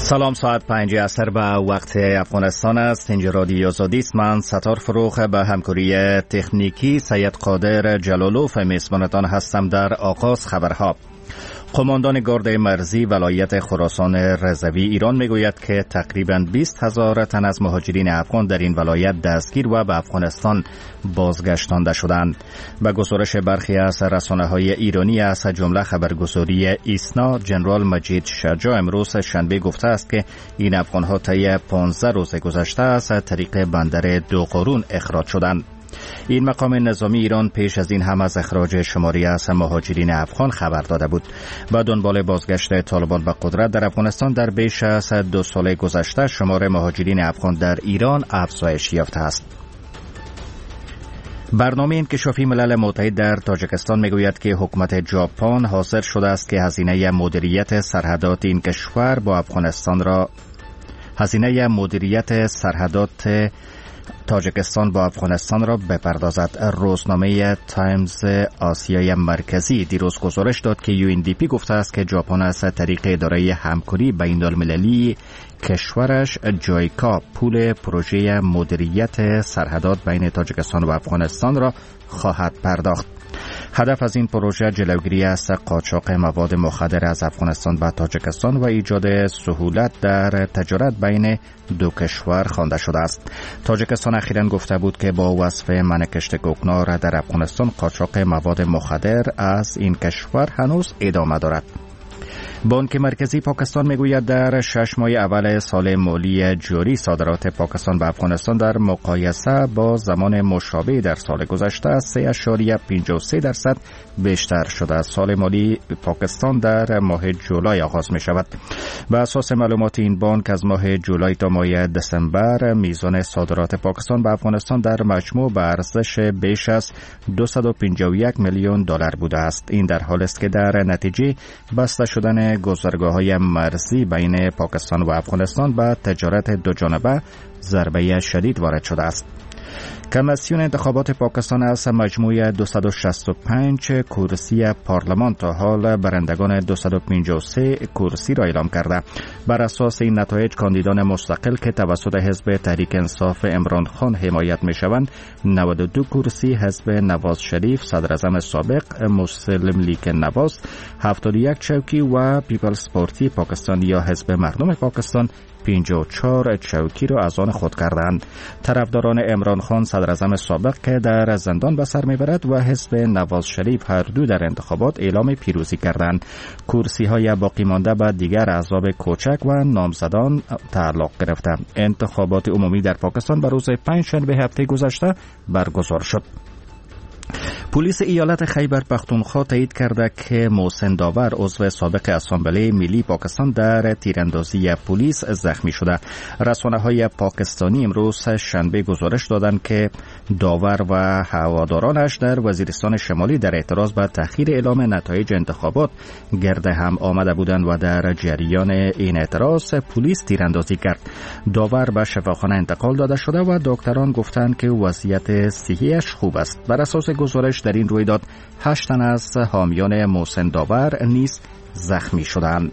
سلام، ساعت 5 عصر به وقت افغانستان است. اینجا رادیو آزادی است. من ستار فروخ به همکاری تکنیکی سید قادر جلالوف میزبانتان هستم. در آغاز خبرها. قماندان گارد مرزی ولایت خراسان رضوی ایران میگوید که تقریباً 20,000 تن از مهاجرین افغان در این ولایت دستگیر و به افغانستان بازگشتانده شدند. به گزارش برخی از رسانه‌های ایرانی از جمله خبرگزاری ایسنا، جنرال مجید شجاع امروز شنبه گفته است که این افغان‌ها طی 15 روز گذشته از طریق بندر دوقرون اخراج شدند. این مقام نظامی ایران پیش از این هم از اخراج شماری از مهاجرین افغان خبر داده بود. با دنبال بازگشت طالبان به قدرت در افغانستان در بیش از 2 سال گذشته شمار مهاجرین افغان در ایران افزایش یافته است. برنامه انکشافی ملل متحد در تاجیکستان میگوید که حکومت ژاپن حاضر شده است که هزینه مدیریت سرحدات این کشور با افغانستان را تاجیکستان با افغانستان را بپردازد. روزنامه تایمز آسیای مرکزی دیروز گزارش داد که UNDP گفته است که ژاپن از طریق اداره همکاری بین‌المللی کشورش جایکا پول پروژه مدیریت سرحدات بین تاجیکستان و افغانستان را خواهد پرداخت. هدف از این پروژه جلوگیری از قاچاق مواد مخدر از افغانستان به تاجیکستان و ایجاد سهولت در تجارت بین دو کشور خوانده شده است. تاجیکستان اخیراً گفته بود که با وصف منع کشت کوکنار در افغانستان، قاچاق مواد مخدر از این کشور هنوز ادامه دارد. بانک مرکزی پاکستان میگوید در 6 ماه اول سال مالی جاری صادرات پاکستان به افغانستان در مقایسه با زمان مشابه در سال گذشته 3.53% بیشتر شده. سال مالی پاکستان در ماه جولای آغاز می شود. بر اساس معلومات این بانک از ماه جولای تا ماه دسامبر میزان صادرات پاکستان به افغانستان در مجموع به ارزش بیش از 251 میلیون دلار بوده است. این در حالی است که در نتیجه بسته شدن گذرگاه‌های مرزی بین پاکستان و افغانستان به تجارت دوجانبه ضربه شدید وارد شده است. کمیسیون انتخابات پاکستان از مجموع 265 کرسی پارلمان تا حال برندگان 253 کرسی را اعلام کرده. بر اساس این نتایج کاندیدان مستقل که توسط حزب تحریک انصاف عمران خان حمایت می شوند 92 کرسی، حزب نواز شریف صدر اعظم سابق مسلم لیگ نواز 71 چوکی و پیپلز پارتی پاکستان یا حزب مردم پاکستان 54 چوکی را از آن خود کردند. طرفداران عمران خان صدر اعظم سابق که در زندان به سر میبرد و حزب نواز شریف هر دو در انتخابات اعلام پیروزی کردند. کرسی های باقی مانده به دیگر احزاب کوچک و نامزدان تعلق گرفته. انتخابات عمومی در پاکستان به روز 5 شنبه هفته گذشته برگزار شد. پلیس ایالت خیبر پختونخوا تایید کرده که محسن داور عضو سابق اسامبله ملی پاکستان در تیراندازی پلیس زخمی شده. رسانه‌های پاکستانی امروز شنبه گزارش دادند که داور و هوادارانش در وزیرستان شمالی در اعتراض به تأخیر اعلام نتایج انتخابات گرد هم آمده بودند و در جریان این اعتراض پلیس تیراندازی کرد. داور به شفاخانه انتقال داده شده و دکتران گفتند که وضعیت صحیش خوب است. بر اساس گزارش در این رویداد 8 تن از حامیان محسن داور نیز زخمی شدند.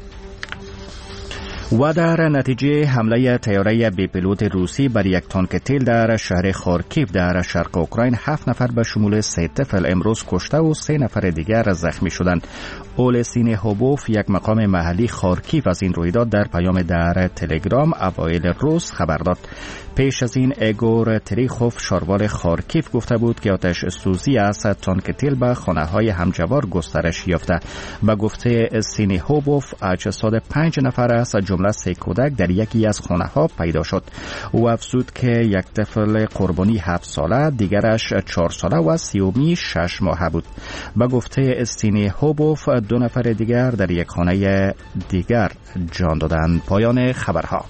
و در نتیجه حمله طیاره بی پیلوت روسی بر یک تانک تیل در شهر خارکیف در شرق اوکراین 7 نفر به شمول 3 طفل امروز کشته و 3 نفر دیگر زخمی شدند. اولسین هوبوف یک مقام محلی خارکیف از این رویداد در پیام در تلگرام اوایل روز خبر داد. پیش از این ایگور تریخوف شاروار خارکیف گفته بود که آتش سوزی از تانک تیل به خانه‌های همجوار گسترش یافته. به گفته سینیهوبوف اجساد 5 نفر از جمله 3 کودک در یکی از خانه‌ها پیدا شد. او افزود که یک طفل قربانی 7 ساله، دیگرش 4 ساله و سیومی 6 ماهه بود. به گفته سینیهوبوف 2 نفر دیگر در یک خانه دیگر جان دادند. پایان خبرها.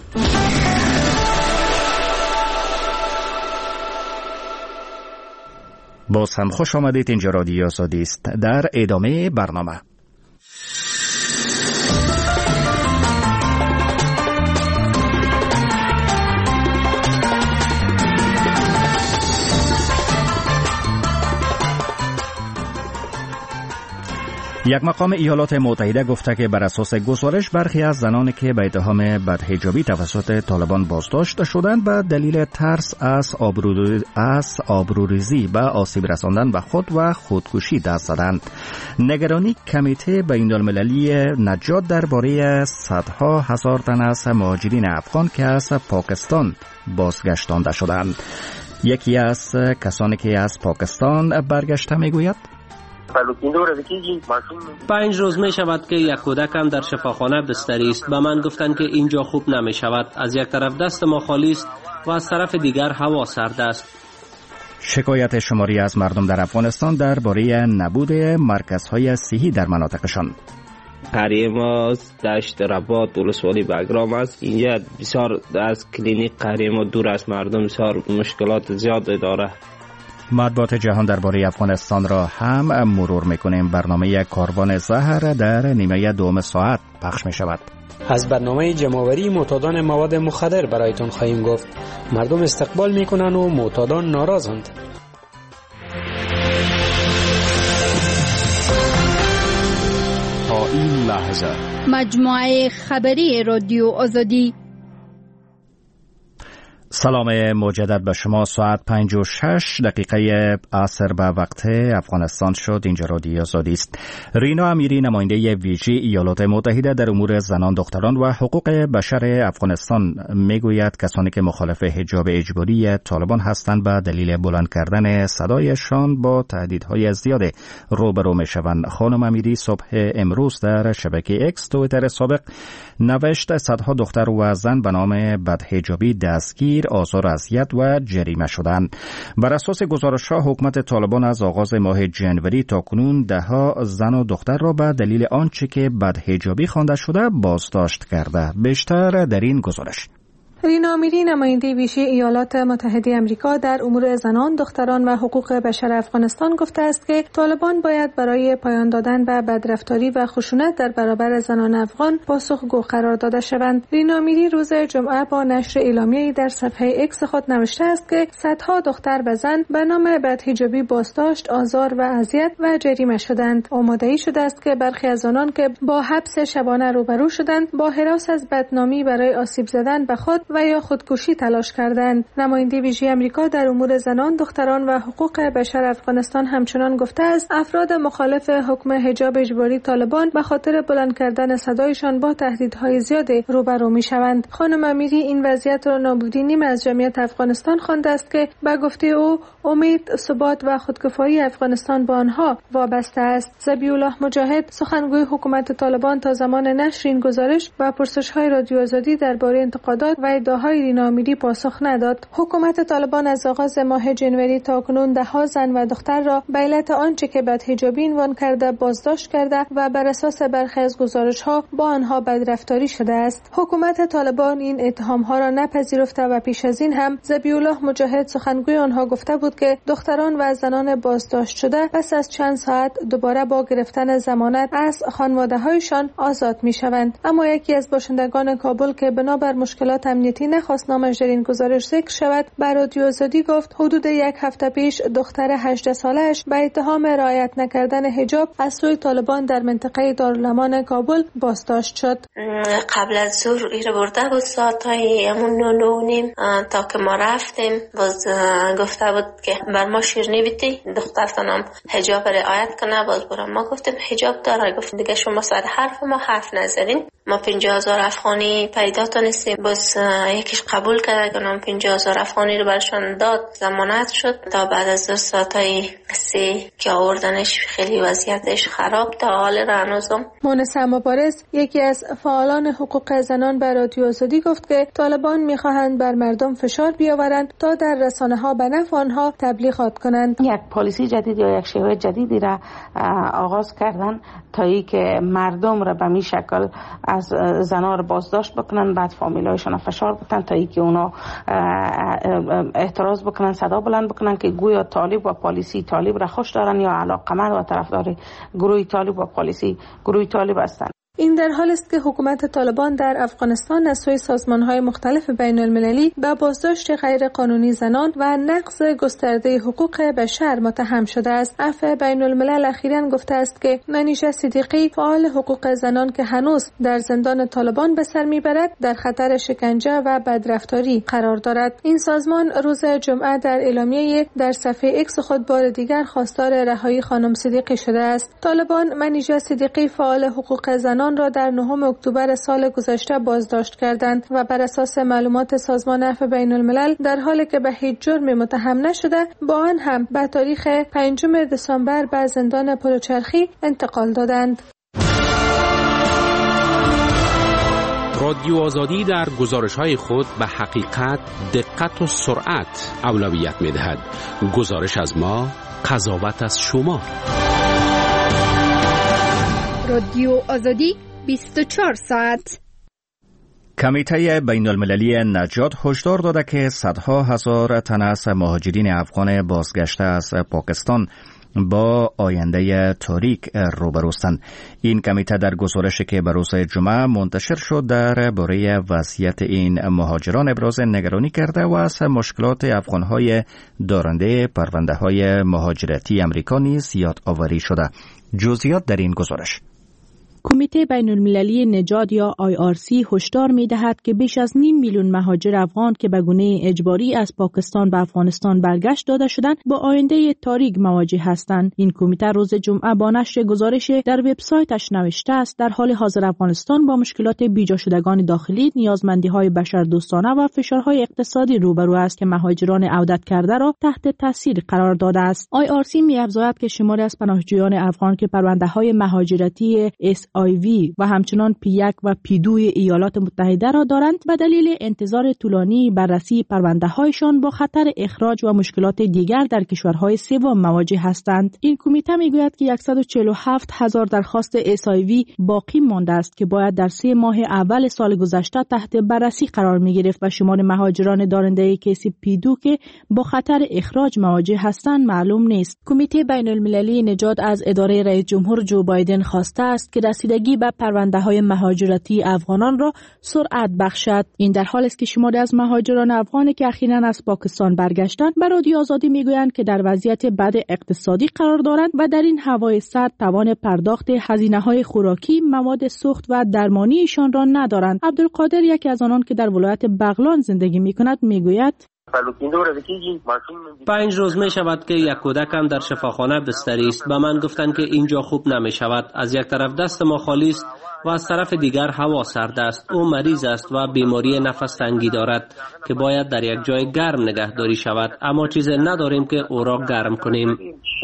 باز هم خوش آمدید. اینجا رادیو آزادی است. در ادامه برنامه یک مقام ایالات متحده گفته که بر اساس گزارش برخی از زنانی که به اتهام بدحجابی توسط طالبان بازداشت شدند به دلیل ترس از آبروریزی و آسیب رساندن به خود و خودکشی دست زدند. نگرانی کمیته بین‌المللی نجات درباره صدها هزار تن از مهاجرین افغان که از پاکستان بازگشتانده شدند. یکی از کسانی که از پاکستان برگشته میگوید 5 روز می شود که یک کودکم در شفاخانه بستری است. به من گفتند که اینجا خوب نمی شود. از یک طرف دست ما خالی است و از طرف دیگر هوا سرد است. شکایت شماری از مردم در افغانستان درباره نبود مرکزهای صحی در مناطقشان. قریه ما دشت رباط ولسوالی بگرام است. اینجا بسیار از کلینیک قریه ما دور از مردم، بسیار مشکلات زیاد داره. مطبوعات جهان درباره افغانستان را هم مرور میکنیم. برنامه کاروان زهر در نیمه دوم ساعت پخش می شود. از برنامه جمع‌آوری معتادان مواد مخدر برایتون خواهیم گفت. مردم استقبال میکنن و معتادان ناراضند. تا این لحظه مجموعه خبری رادیو آزادی. سلام مجدد به شما. ساعت 5:06 عصر به وقت افغانستان شد. اینجا رادیو آزادی است. رینا امیری، نماینده ویژه ایالات متحده در امور زنان، دختران و حقوق بشر افغانستان، میگوید کسانی که مخالف حجاب اجباری طالبان هستند به دلیل بلند کردن صدایشان با تهدیدهای زیاد روبرو میشوند. خانم امیری صبح امروز در شبکه اکس توییتر سابق نوشت صدها دختر و زن به نام بدحجابی دستگیر، آزار، اذیت و جریمه شدند. بر اساس گزارش‌ها حکومت طالبان از آغاز ماه جنوری تا کنون ده‌ها زن و دختر را به دلیل آنچه که بدحجابی خوانده شده بازداشت کرده. بیشتر در این گزارش. رینا امیری، نماینده ویژه ایالات متحده آمریکا در امور زنان، دختران و حقوق بشر افغانستان گفته است که طالبان باید برای پایان دادن به بدرفتاری و خشونت در برابر زنان افغان پاسخگو قرار داده شوند. رینا امیری روز جمعه با نشر اعلامیه‌ای در صفحه اکس خود نوشته است که صدها دختر و زن به نام بدحجابی بازداشت، آزار و اذیت و جریمه شدند. آماده‌ای شده است که برخی از آنان که با حبس شبانه روبرو شدند با هراس از بدنامی برای آسیب زدن به خود و یا خودکشی تلاش کردند. نماینده ویژه آمریکا در امور زنان، دختران و حقوق بشر افغانستان همچنان گفته است افراد مخالف حکم حجاب اجباری طالبان به خاطر بلند کردن صدایشان با تهدیدهای زیاد روبرو میشوند. خانم امیری این وضعیت را نابودی نیم از جمعیت افغانستان خوانده است که به گفته او امید، ثبات و خودکفایی افغانستان با آنها وابسته است. ذبیح الله مجاهد، سخنگوی حکومت طالبان، تا زمان نشر این گزارش و پرسش‌های رادیو آزادی درباره انتقادات و ادعاهای رینا امیری پاسخ نداد. حکومت طالبان از آغاز ماه جنوری تا کنون ده‌ها زن و دختر را به علت آنچه که بدحجابی عنوان کرده بازداشت کرده و بر اساس برخی از گزارش‌ها با آنها بدرفتاری شده است. حکومت طالبان این اتهام‌ها را نپذیرفته و پیش از این هم ذبیح الله مجاهد، سخنگوی آنها، گفته بود که دختران و زنان بازداشت شده پس از چند ساعت دوباره با گرفتن ضمانت از خانواده‌هایشان آزاد می‌شوند. اما یکی از باشندگان کابل که بنابر مشکلات امنیتی نخواست نامش در این گزارش ذکر شود، بر رادیو آزادی گفت حدود یک هفته پیش دختر 18 ساله‌اش به اتهام رعایت نکردن حجاب از سوی طالبان در منطقه دارالامان کابل بازداشت شد. قبل از ظهر ایره برده بود، ساعتای همون 9:30 تا که ما رفتیم باز گفته بود که بر ما شیرنی بیتی دخترتانم حجاب رعایت کنه. باز برام ما گفتیم حجاب داره. گفت دیگه شما سر حرف ما حرف نزدین، ما 50,000 افغانی پیدا تونستیم. باز یکیش قبول کرد که نام 50,000 افغانی رو برشان داد، ضمانت شد. تا بعد از 2 ساعتای که آوردنش خیلی وضعیتش خراب تا حال رانوزم. مونس مبارز، یکی از فعالان حقوق زنان، بر رادیو آزادی گفت که طالبان میخواهند بر مردم فشار بیاورند تا در رسانه‌ها به نفع آنها تبلیغات کنند. یک پالیسی جدید یا یک شیوه جدیدی را آغاز کردن تا ای که مردم را به می شکل از زنها را بازداشت بکنن، بعد فامیلایشان فشار بکنن تا ای که اونا اعتراض بکنن، صدا بلند بکنن که گویا طالب و پالیسی طالب را خوش دارن یا علاقمند و طرفدار گروه طالب و پالیسی گروه طالب هستند. این در حالی است که حکومت طالبان در افغانستان از سوی سازمان‌های مختلف بین‌المللی به بازداشت غیرقانونی زنان و نقض گسترده حقوق بشر متهم شده است. عفو بین‌الملل اخیراً گفته است که منیژه صدیقی فعال حقوق زنان که هنوز در زندان طالبان به سر میبرد در خطر شکنجه و بدرفتاری قرار دارد. این سازمان روز جمعه در اعلامیه در صفحه ایکس خود بار دیگر خواستار رهایی خانم صدیقی شده است. طالبان منیژه صدیقی فعال حقوق زنان را در 9 اکتبر سال گذشته بازداشت کردند و بر اساس معلومات سازمان عفو بین‌الملل در حالی که به هیچ جرمی متهم نشده با آن هم به تاریخ 5 دسامبر به زندان پلوچرخی انتقال دادند. رادیو آزادی در گزارش‌های خود به حقیقت، دقت و سرعت اولویت می‌دهد. گزارش از ما، قضاوت از شما. رادیو آزادی 24 ساعت. کمیته بین المللی نجات هشدار داده که صدها هزار تن از مهاجرین افغان بازگشته از پاکستان با آینده تاریک روبروستند. این کمیته در گزارشی که به روز جمعه منتشر شد درباره وضعیت این مهاجران ابراز نگرانی کرده و از مشکلات افغان‌های دارنده پرونده‌های مهاجرتی امریکا نیز یادآوری شده. جزئیات در این گزارش. کمیته بین‌المللی نجات یا IRC هشدار می‌دهد که بیش از 5 میلیون مهاجر افغان که به گونه اجباری از پاکستان به افغانستان برگشت داده شدند با آینده تاریک مواجه هستند. این کمیته روز جمعه با نشر گزارش در وبسایتش نوشته است در حال حاضر افغانستان با مشکلات بیجا شدگان داخلی، نیازمندی‌های بشردوستانه و فشارهای اقتصادی روبرو است که مهاجران عودت کرده را تحت تاثیر قرار داده است. IRC می‌افزاید که شماری از پناهجویان افغان که پرونده‌های مهاجرتی SIV و همچنان P1 و P2 ایالات متحده را دارند به دلیل انتظار طولانی بررسی پرونده‌هایشان با خطر اخراج و مشکلات دیگر در کشورهای سوم مواجه هستند. این کمیته میگوید که 147,000 درخواست SIV باقی مانده است که باید در 3 ماه اول سال گذشته تحت بررسی قرار می‌گرفت و شمار مهاجران دارنده کیس P2 که با خطر اخراج مواجه هستند معلوم نیست. کمیته بین‌المللی نجات از اداره رئیس جمهور جو بایدن خواسته است که رسیدگی به پرونده‌های مهاجرتی افغانان را سرعت بخشد. این در حالی است که شماری از مهاجران افغانی که اخیراً از پاکستان برگشتند به رادیو آزادی میگویند که در وضعیت بد اقتصادی قرار دارند و در این هوای سرد توان پرداخت هزینه‌های خوراکی، مواد سوخت و درمانیشان را ندارند. عبدالقادر یکی از آنان که در ولایت بغلان زندگی می‌کند میگوید 5 روز می شود که یک کودکم در شفاخانه بستری است. به من گفتند که اینجا خوب نمی شود. از یک طرف دست ما خالی است و از طرف دیگر هوا سرد است. او مریض است و بیماری نفس تنگی دارد که باید در یک جای گرم نگهداری شود، اما چیزی نداریم که او را گرم کنیم.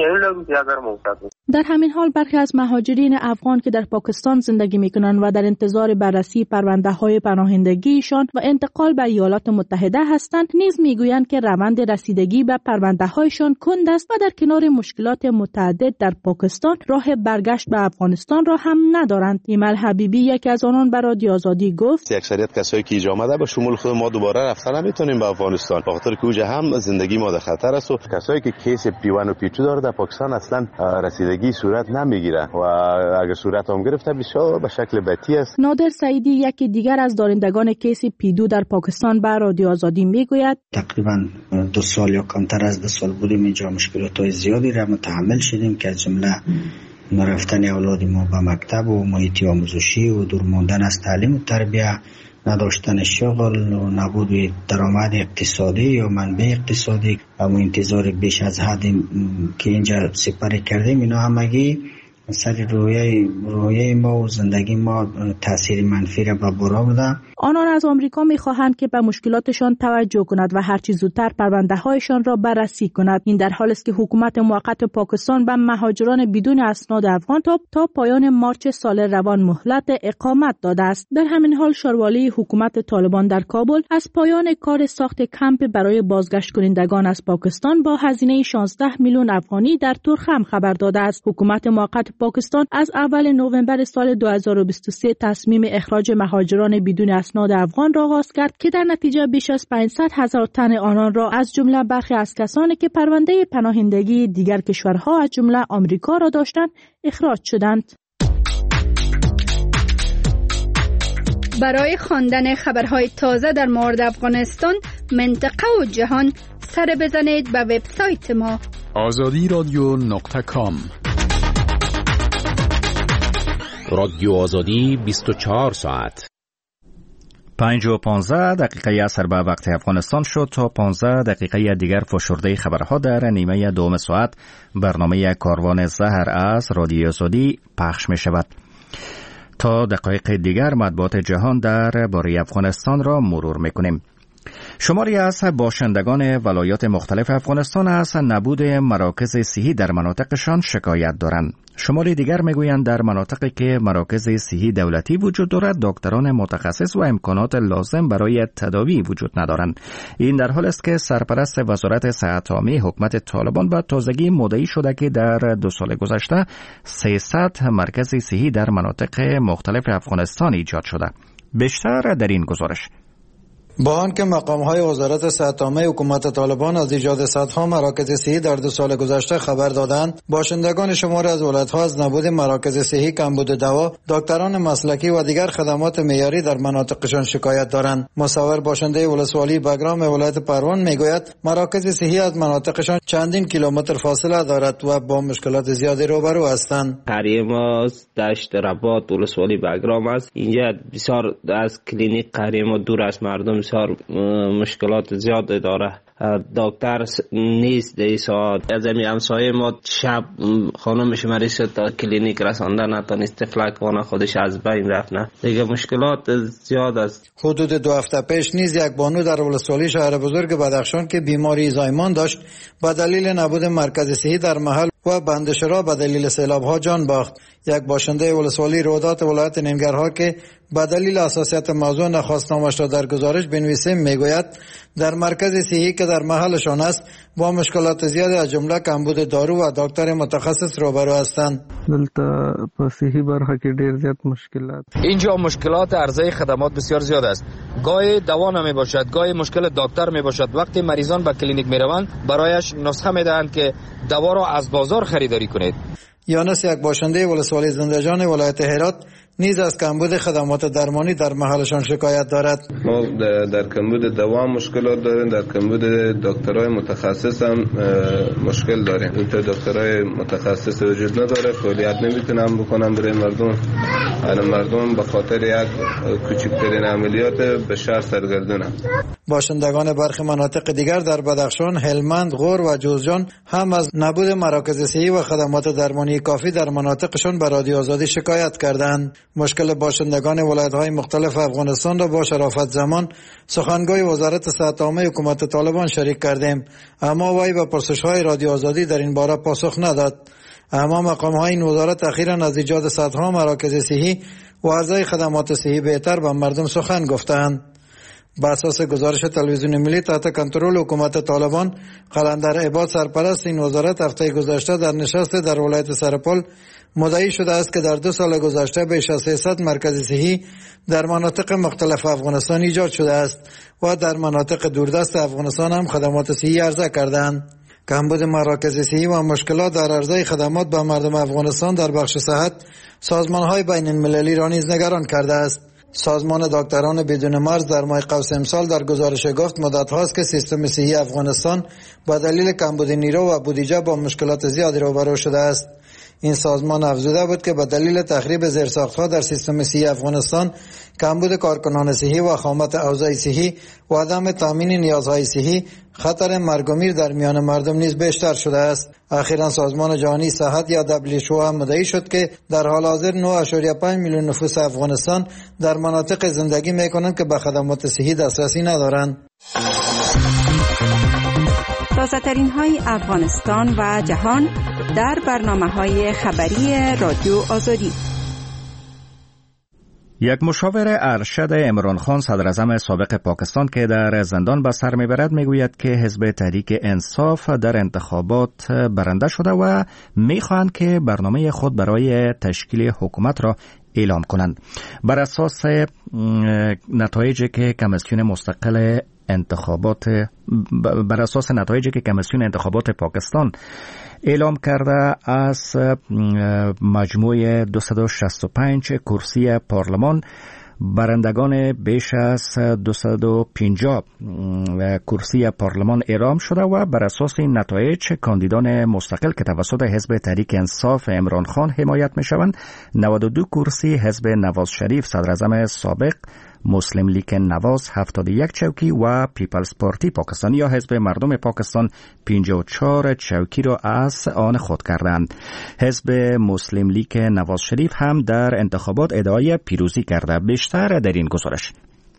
در همین حال برخی از مهاجرین افغان که در پاکستان زندگی می‌کنند و در انتظار بررسی پرونده‌های پناهندگیشان و انتقال به ایالات متحده هستند نیز میگویند که روند رسیدگی به پرونده‌هایشان کند است و در کنار مشکلات متعدد در پاکستان راه برگشت به افغانستان را هم ندارند. ایمل حبیبی یکی از آنان به رادیو آزادی گفت اکثریت کسایی که اینجا آمده به شمول خود ما دوباره رفتن نمیتونیم به افغانستان، به خاطر که اونجا هم زندگی ما در خطر است و کسایی که کیس P1 و P2 داره در پاکستان اصلا رسیدگی صورت نمیگیره و اگر صورت هم گرفته بسیار به شکل بدی است. نادر سعیدی یکی دیگر از دارندگان کیس P2 در پاکستان به رادیو آزادی میگوید تقریبا 2 سال یا کمتر از 2 سال بودیم اینجا، مشکلات زیادی را متحمل شدیم که از جمله نرفتن اولاد ما به مکتب و محیط آموزشی و دور ماندن از تعلیم و تربیه، نداشتن شغل و نبود درآمد اقتصادی یا منبع اقتصادی و انتظار بیش از حد که اینجا سپری کردیم، اینا همگی سر رویه ما و زندگی ما تاثیر منفی را به بار آورده. آنان از آمریکا می‌خواهند که به مشکلاتشان توجه کند و هر چه زودتر پرونده‌هایشان را بررسی کند. این در حالی است که حکومت موقت پاکستان به مهاجران بدون اسناد افغان تا پایان مارچ سال روان مهلت اقامت داده است. در همین حال شاروالی حکومت طالبان در کابل از پایان کار ساخت کمپ برای بازگشت کنندگان از پاکستان با هزینه 16 میلیون افغانی در ترخم خبر داده است. حکومت موقت پاکستان از اول نوامبر سال 2023 تصمیم اخراج مهاجران بدون اسناد افغان را آغاز کرد که در نتیجه بیش از 500,000 تن آنان را از جمله برخی از کسانی که پرونده پناهندگی دیگر کشورها از جمله آمریکا را داشتند اخراج شدند. برای خواندن خبرهای تازه در مورد افغانستان، منطقه و جهان سر بزنید به وبسایت ما azadiradio.com. رادیو آزادی 24 ساعت. 5 و 15 دقیقه عصر به وقت افغانستان شد. تا 15 دقیقه دیگر فشرده خبرها در نیمه دوم ساعت برنامه کاروان زهر از رادیو آزادی پخش می شود. تا دقایق دیگر مطبوعات جهان در باره افغانستان را مرور می کنیم. شماری از باشندگان ولایات مختلف افغانستان از نبود مراکز صحی در مناطقشان شکایت دارند. شماری دیگر میگویند در مناطقی که مراکز صحی دولتی وجود دارد، دکتران متخصص و امکانات لازم برای تداوی وجود ندارند. این در حال است که سرپرست وزارت صحت عامه حکومت طالبان به تازگی مدعی شده که در 2 سال گذشته 300 مرکز صحی در مناطق مختلف افغانستان ایجاد شده. بیشتر در این گزارش. با آنکه مقام‌های وزارت صحت عامه حکومت طالبان از ایجاد صدها مراکز صحی در 2 سال گذشته خبر دادند، باشندگان شماری از ولایت‌ها از نبود مراکز صحی، کمبود دوا، دکتران مسلکی و دیگر خدمات معیاری در مناطقشان شکایت دارند. مصور باشنده ولسوالی بگرام ولایت پروان میگوید مراکز صحی از مناطقشان چندین کیلومتر فاصله دارد و با مشکلات زیادی روبرو هستند. قریه ما دشت رباط ولسوالی بگرام است. اینجا بسیار از کلینیک قریه ما دور از مردم، بسیار مشکلات زیاد داره. دکتر نیست در ساعت. از این همسایه ما شب خانمش مریض شد تا کلینیک رسانده نتونست، فلک خودش از بین رفت. نه دیگه مشکلات زیاد است. حدود 2 هفته پیش نیز یک بانو در ولسوالی شهر بزرگ بدخشان که بیماری زایمان داشت به دلیل نبود مرکز صحی در محل و بندشرا به دلیل سیلاب‌ها جان باخت. یک باشنده ولسوالی رودات ولایت ننگرهار که به دلیل حساسیت موضوع نخواستنامش را در گزارش بنویسیم میگوید در مرکز صحی که در محلشان است با مشکلات زیادی از جمله کمبود دارو و دکتر متخصص روبرو هستند. دلته په صحی برخه کې ډیر زیات مشکلات. اینجا مشکلات عرضه خدمات بسیار زیاد است. گاهی دوا نمی باشد، گاهی مشکل دکتر می باشد. وقتی مریضان به کلینیک می روند برایش نسخه می دهند که دوا را از بازار خریداری کنید. یانس یک باشنده ولسوالی زنده‌جان ولایت هرات نیز از کمبود خدمات درمانی در محلشان شکایت دارد. ما در کمبود دوا مشکلات داریم، در کمبود دکترای متخصص هم مشکل داریم. اینطور دکترای متخصص وجود نداره، فعالیت نمیتونن بکنن برای مردم. مردم به خاطر یک کوچکترین عملیات به شهر سرگردونن. باشندگان برخی مناطق دیگر در بدخشان، هلمند، غور و جوزجان هم از نبود مراکز صحی و خدمات درمانی کافی در مناطقشان به رادیو آزادی شکایت کردند. مشکل باشندگان ولایت‌های مختلف افغانستان را با شرافت زمان سخنگوی وزارت صحت عامه حکومت طالبان شریک کردیم، اما وی به پرسش‌های رادیو آزادی در این باره پاسخ نداد. اما مقام‌های این وزارت اخیراً از ایجاد صدها مراکز صحی و عرضه خدمات صحی بهتر به مردم سخن گفتند. بر اساس گزارش تلویزیون ملی تحت کنترل حکومت طالبان، قلندر عباد سرپرست این وزارت هفته گذشته در نشست در ولایت سرپل مدعی شده است که در 2 سال گذشته بیش از 300 مرکز صحی در مناطق مختلف افغانستان ایجاد شده است و در مناطق دوردست افغانستان هم خدمات صحی عرضه کردند. کمبود مراکز صحی و مشکلات در عرضه خدمات به مردم افغانستان در بخش صحت سازمان‌های بین المللی را نیز نگران کرده است. سازمان دکتران بدون مرز در ماه قوس امسال در گزارش گفت مدت هاست که سیستم صحی افغانستان با دلیل کمبود نیرو و بودجه با مشکلات زیادی روبرو شده است. این سازمان افزوده بود که به دلیل تخریب زیرساخت‌ها در سیستم صحی افغانستان، کمبود کارکنان صحی و خامات اوضاع صحی و عدم تامین نیازهای صحی، خطر مرگ و میر در میان مردم نیز بیشتر شده است. اخیراً سازمان جهانی صحت یا WHO هم مدعی شد که در حال حاضر 9.5 میلیون نفوس افغانستان در مناطق زندگی می‌کنند که به خدمات صحی دسترسی ندارند. تازه‌ترین های افغانستان و جهان در برنامه‌های خبری رادیو آزادی. یک مشاور ارشد عمران خان صدراعظم سابق پاکستان که در زندان به سر میبرد میگوید که حزب تحریک انصاف در انتخابات برنده شده و میخواهند که برنامه خود برای تشکیل حکومت را اعلام کنند. بر اساس نتایجی که کمیسیون انتخابات پاکستان اعلام کرده، از مجموع 265 کرسی پارلمان برندگان بیش از 250 کرسی پارلمان اعلام شده و بر اساس نتایج کاندیدان مستقل که توسط حزب تحریک انصاف عمران خان حمایت می شوند 92 کرسی، حزب نواز شریف صدر اعظم سابق مسلم لیگ نواز 71 چوکی و پیپلز پارتی پاکستان یا حزب مردم پاکستان 54 چوکی را از آن خود کردند. حزب مسلم لیگ نواز شریف هم در انتخابات ادعای پیروزی کرده. بیشتر در این گزارش.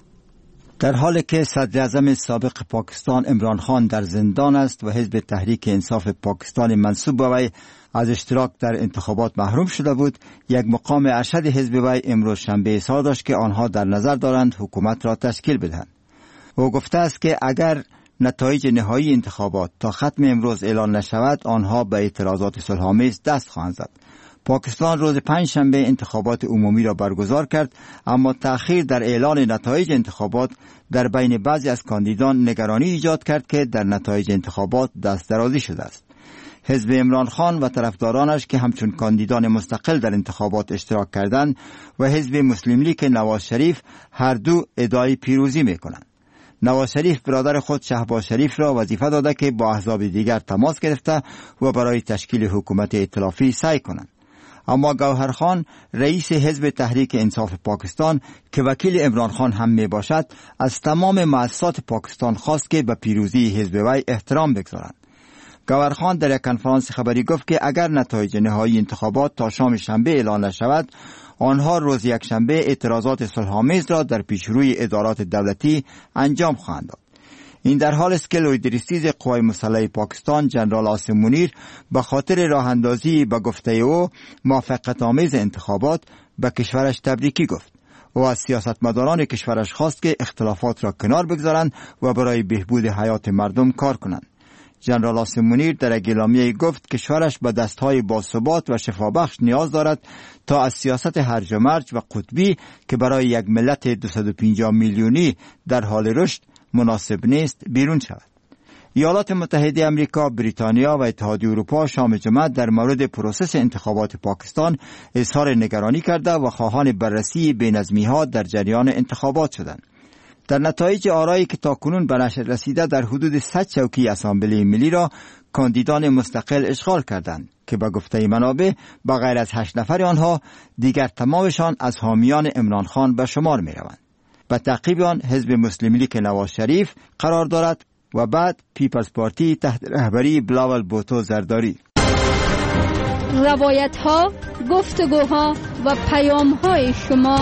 در حالی که صدر اعظم سابق پاکستان عمران خان در زندان است و حزب تحریک انصاف پاکستان منسوب به وی از اشتراک در انتخابات محروم شده بود، یک مقام ارشد حزب وی امروز شنبه اظهار داشت که آنها در نظر دارند حکومت را تشکیل بدهند. او گفته است که اگر نتایج نهایی انتخابات تا ختم امروز اعلان نشود، آنها به اعتراضات صلح‌آمیز دست خواهند زد. پاکستان روز پنجشنبه انتخابات عمومی را برگزار کرد، اما تأخیر در اعلان نتایج انتخابات در بین بعضی از کاندیدان نگرانی ایجاد کرد که در نتایج انتخابات دست درازی شده است. حزب عمران خان و طرفدارانش که همچون کاندیدان مستقل در انتخابات اشتراک کردند و حزب مسلم لیگ نواز شریف هر دو ادعای پیروزی می‌کنند. نواز شریف برادر خود شهباز شریف را وظیفه داده که با احزاب دیگر تماس گرفته و برای تشکیل حکومت ائتلافی سعی کنند. اما گوهر خان رئیس حزب تحریک انصاف پاکستان که وکیل عمران خان هم می باشد از تمام مؤسسات پاکستان خواست که به پیروزی حزب وی احترام بگذارند. گوهر خان در یک کنفرانس خبری گفت که اگر نتایج نهایی انتخابات تا شام شنبه اعلان نشود، آنها روز یکشنبه اعتراضات صلح‌آمیز را در پیشروی ادارات دولتی انجام خواهند داد. این در حال است که لویدریستیز قوای مسلح پاکستان جنرال عاصم منیر به خاطر راه اندازی به گفته او موافقت آمیز انتخابات به کشورش تبریکی گفت. او از سیاستمداران کشورش خواست که اختلافات را کنار بگذارند و برای بهبود حیات مردم کار کنند. جنرال عاصم منیر در اعلامیه گفت کشورش به دستهای باثبات و شفابخش نیاز دارد تا از سیاست هرج و مرج و قطبی که برای یک ملت 250 میلیونی در حال رشد مناسب نیست بیرون شود. ایالات متحده آمریکا، بریتانیا و اتحادیه اروپا شام جمعه در مورد پروسس انتخابات پاکستان اظهار نگرانی کرده و خواهان بررسی بی‌نظمی‌ها در جریان انتخابات شدند. در نتایج آرایی که تاکنون به نشر رسیده در حدود 100 چوکی اسامبله ملی را کاندیدان مستقل اشغال کردند که به گفته منابع به غیر از 8 نفر آنها دیگر تمامشان از حامیان عمران خان به شمار می روند. به تعقیب آن حزب مسلم لیگ نواز شریف قرار دارد و بعد پیپلز پارتی تحت رهبری بلاول بوتو زرداری. روایت ها، گفتگوها و پیام های شما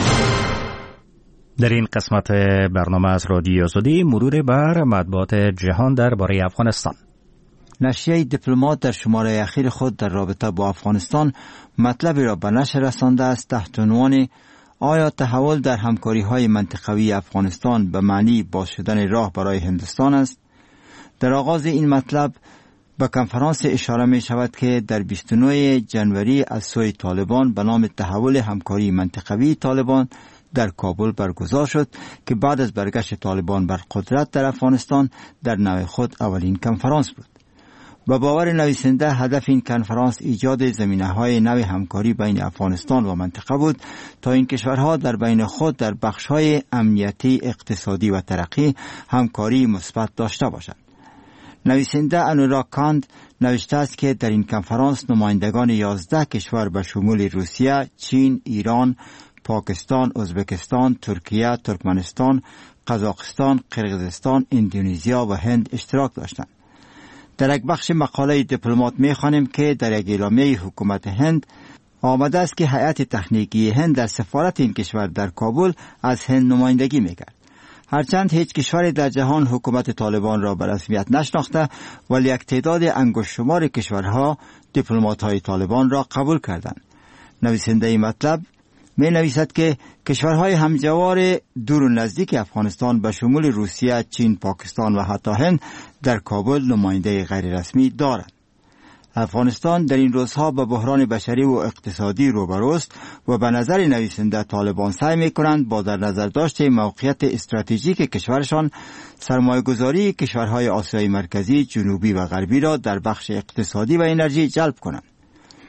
در این قسمت برنامه از رادیو آزادی مرور بر مطبوعات جهان درباره افغانستان. نشریه دیپلمات در شماره اخیر خود در رابطه با افغانستان مطلبی را به نشر رسانده است تحت عنوان آیا تحول در همکاری‌های منطقوی افغانستان به معنی باز شدن راه برای هندوستان است؟ در آغاز این مطلب به کنفرانس اشاره می شود که در 29 جنوری از سوی طالبان به نام تحول همکاری منطقوی طالبان در کابل برگزار شد که بعد از برگشت طالبان بر قدرت در افغانستان در نوع خود اولین کنفرانس بود. با باور نویسنده هدف این کنفرانس ایجاد زمینه‌های نوع همکاری بین افغانستان و منطقه بود تا این کشورها در بین خود در بخش‌های امنیتی، اقتصادی و ترقی همکاری مثبت داشته باشند. نویسنده انوراگ کاند نوشته است که در این کنفرانس نمایندگان 11 کشور به شمول روسیه، چین، ایران، پاکستان، ازبکستان، ترکیه، ترکمنستان، قزاقستان، قرقیزستان، اندونزیا و هند اشتراک داشتند. در یک بخش مقاله دیپلمات می‌خوانیم که در یک اعلامیه حکومت هند آمده است که هیئت تکنیکی هند در سفارت این کشور در کابل از هند نمایندگی می‌کرد. هرچند هیچ کشوری در جهان حکومت طالبان را به رسمیت نشناخته، ولی یک تعداد انگشت شمار کشورها دیپلمات‌های طالبان را قبول کردند. نویسنده این مطلب می نویسد که کشورهای همجوار دور و نزدیک افغانستان به شمول روسیه، چین، پاکستان و حتی هند در کابل نماینده غیر رسمی دارند. افغانستان در این روزها به بحران بشری و اقتصادی روبروست و به نظر نویسنده طالبان سعی می کنند با در نظر داشته موقعیت استراتژیک کشورشان سرمایه‌گذاری کشورهای آسیای مرکزی، جنوبی و غربی را در بخش اقتصادی و انرژی جلب کنند.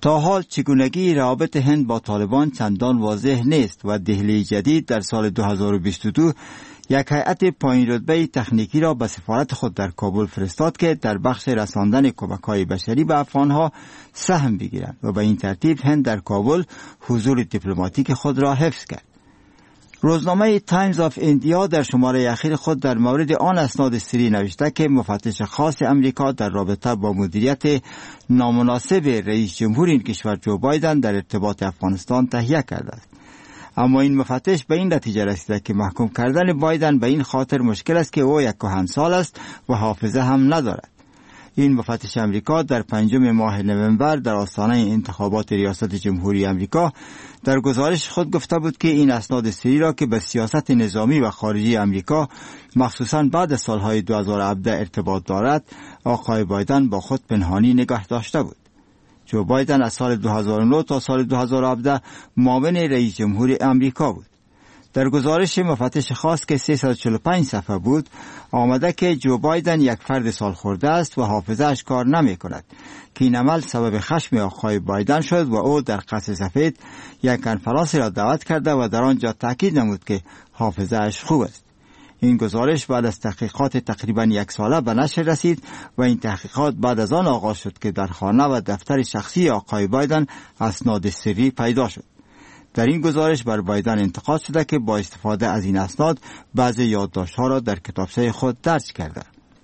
تا حال چگونگی روابط هند با طالبان چندان واضح نیست و دهلی جدید در سال 2022 یک هیئت پایین رتبه تکنیکی را به سفارت خود در کابل فرستاد که در بخش رساندن کمک‌های بشری به افغان‌ها سهم بگیرند و به این ترتیب هند در کابل حضور دیپلماتیک خود را حفظ کرد. روزنامه تایمز آف ایندیا در شماره اخیر خود در مورد آن اسناد سری نوشته که مفتش خاص امریکا در رابطه با مدیریت نامناسب رئیس جمهور این کشور جو بایدن در ارتباط افغانستان تهیه کرده است. اما این مفتش به این نتیجه رسیده که محکوم کردن بایدن به این خاطر مشکل است که او یک کهنسال است و حافظه هم ندارد. این مفتش امریکا در 5 ماه نوامبر در آستانه انتخابات ریاست جمهوری امریکا در گزارش خود گفته بود که این اسناد سری را که به سیاست نظامی و خارجی امریکا مخصوصاً بعد از سالهای 2017 ارتباط دارد، آقای بایدن با خود پنهانی نگه داشته بود. جو بایدن از سال 2009 تا سال 2017 معاون رئیس جمهور امریکا بود. در گزارش مفتش خاص که 345 صفحه بود آمده که جو بایدن یک فرد سالخورده است و حافظه‌اش کار نمی کند که این عمل سبب خشم آقای بایدن شد و او در قصر سفید یک کنفرانس را دعوت کرده و در آنجا تاکید نمود که حافظه‌اش خوب است. این گزارش بعد از تحقیقات تقریباً 1 ساله به نشر رسید و این تحقیقات بعد از آن آغاز شد که در خانه و دفتر شخصی آقای بایدن اسناد سری پیدا شد. در این گزارش بر بایدن انتقاد شده که با استفاده از این اسناد بعضی یادداشت‌ها را در کتابچه خود درج کرده.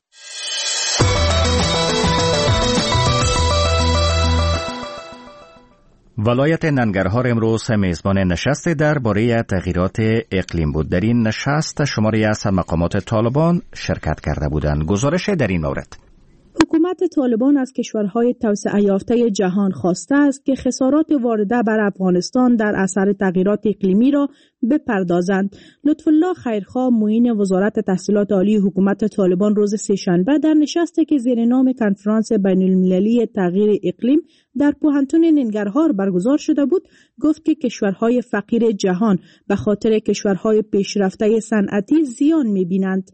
ولایت ننگرهار امروز میزبان نشست درباره تغییرات اقلیم بود. در این نشست شماری از مقامات طالبان شرکت کرده بودند. گزارش در این مورد: حکومت طالبان از کشورهای توسعه یافته جهان خواسته است که خسارات وارده بر افغانستان در اثر تغییرات اقلیمی را بپردازند. لطفالله خیرخواه معین وزارت تحصیلات عالی حکومت طالبان روز سه‌شنبه در نشستی که زیر نام کنفرانس بین المللی تغییر اقلیم در پوهنتون ننگرهار برگزار شده بود گفت که کشورهای فقیر جهان به خاطر کشورهای پیشرفته صنعتی زیان می‌بینند.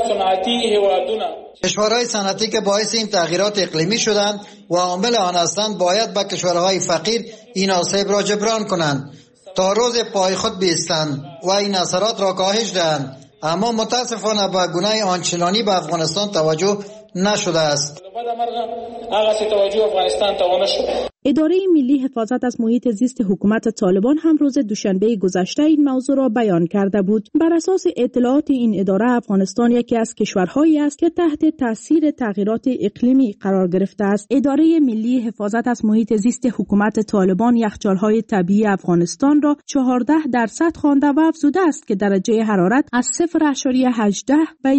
کشورهای صنعتی که باعث این تغییرات اقلیمی شدند و عامل آن هستند باید به کشورهای فقیر این آسیب را جبران کنند تا روز پای خود بایستند و این اثرات را کاهش دهند. اما متاسفانه به گونه آنچنانی به افغانستان توجه نشده است. اداره ملی حفاظت از محیط زیست حکومت طالبان هم روز دوشنبه گذشته این موضوع را بیان کرده بود. بر اساس اطلاعات این اداره افغانستان یکی از کشورهایی است که تحت تاثیر تغییرات اقلیمی قرار گرفته است. اداره ملی حفاظت از محیط زیست حکومت طالبان یخچال‌های طبیعی افغانستان را 14% خوانده و افزوده است که درجه حرارت از 0.18 به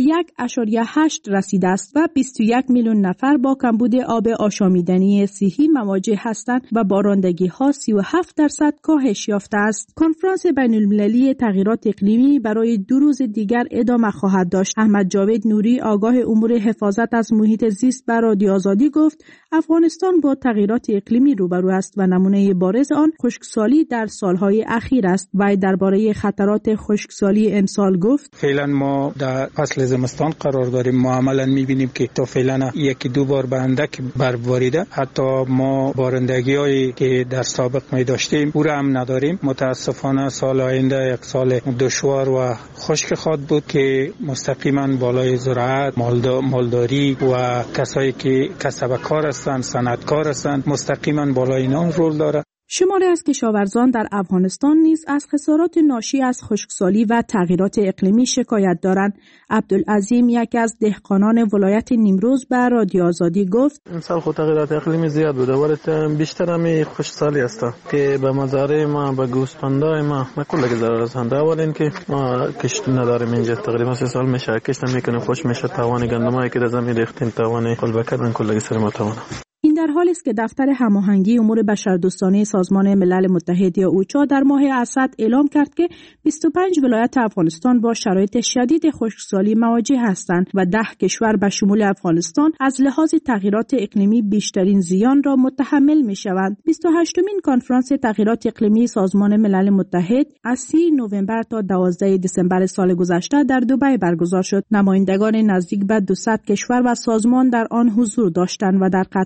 1.8 رسیده است و 21 میلیون نفر با کمبود آب آشامیدنی صحی مواجه هستند و بارندگی‌ها 37% کاهش یافته است. کنفرانس بین‌المللی تغییرات اقلیمی برای 2 روز دیگر ادامه خواهد داشت. احمد جاوید نوری آگاه امور حفاظت از محیط زیست به رادیو آزادی گفت افغانستان با تغییرات اقلیمی روبرو است و نمونه بارز آن خشکسالی در سالهای اخیر است. و درباره خطرات خشکسالی امسال گفت فعلا ما در فصل زمستان قرار داریم. ما عملاً می‌بینیم که تا فعلا 1-2 بار به اندک برف باریده. حتی ما بارندگی‌هایی که در سابق می داشتیم او را هم نداریم. متاسفانه سال آینده یک سال دشوار و خشک خواهد بود که مستقیما بالای زراعت، مالداری و کسایی که کسب کار هستند، صنعتکار هستند مستقیما بالای اینا رول داره. شماری از کشاورزان در افغانستان نیز از خسارات ناشی از خشکسالی و تغییرات اقلیمی شکایت دارند. عبدالعظیم یکی از دهقانان ولایت نیمروز به رادیو آزادی گفت امسال خود تغییرات اقلیمی زیاد بوده ولی بیشتر همی خشکسالی است که به مزارع ما به گوسفندای ما کلی ضرر رسانده. اول اینکه ما کشت نداریم اینجا تقریبا 3 سال میشه کشت نمیکنیم خوش میشه توان گندمایی که در زمین ریختیم توان قلبه کردن کلی سر ما توان. این در حالی است که دفتر هماهنگی امور بشردوستانه سازمان ملل متحد یا اوچا در ماه اسد اعلام کرد که 25 ولایت افغانستان با شرایط شدید خشکسالی مواجه هستند و 10 کشور به شمول افغانستان از لحاظ تغییرات اقلیمی بیشترین زیان را متحمل می‌شوند. 28مین کنفرانس تغییرات اقلیمی سازمان ملل متحد از 30 نوامبر تا 12 دسامبر سال گذشته در دبی برگزار شد. نمایندگان نزدیک به 200 کشور و سازمان در آن حضور داشتند و در قطعنامه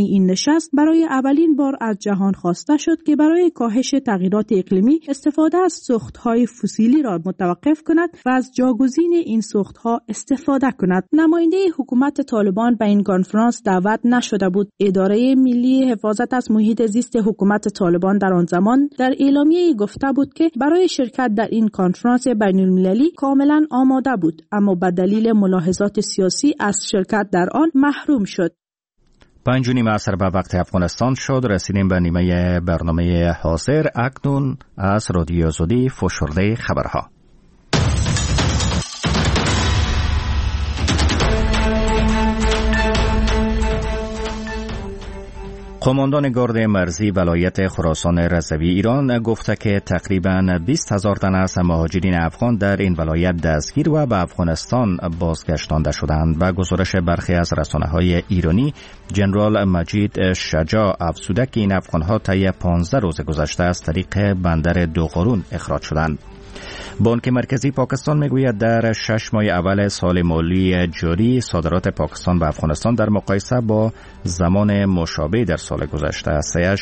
این نشست برای اولین بار از جهان خواسته شد که برای کاهش تغییرات اقلیمی استفاده از سوختهای فسیلی را متوقف کند و از جاگزین این سوختها استفاده کند. نماینده حکومت طالبان به این کنفرانس دعوت نشده بود. اداره ملی حفاظت از محیط زیست حکومت طالبان در آن زمان در اعلامیه گفته بود که برای شرکت در این کنفرانس بین‌المللی کاملا آماده بود، اما به دلیل ملاحظات سیاسی از شرکت در آن محروم شد. 5:30 عصر به وقت افغانستان شد. رسیدیم به نیمه برنامه حاضر. اکنون از رادیو آزادی فشرده خبرها. قماندان گارد مرزی ولایت خراسان رضوی ایران گفته که تقریباً 20,000 تن از مهاجرین افغان در این ولایت دستگیر و به افغانستان بازگشتانده شدند. به گزارش برخی از رسانه‌های ایرانی، جنرال مجید شجاع افزوده که این افغان‌ها طی 15 روز گذشته از طریق بندر دوغارون اخراج شدند. بانک مرکزی پاکستان میگوید در 6 ماه اول سال مالی جاری صادرات پاکستان به افغانستان در مقایسه با زمان مشابه در سال گذشته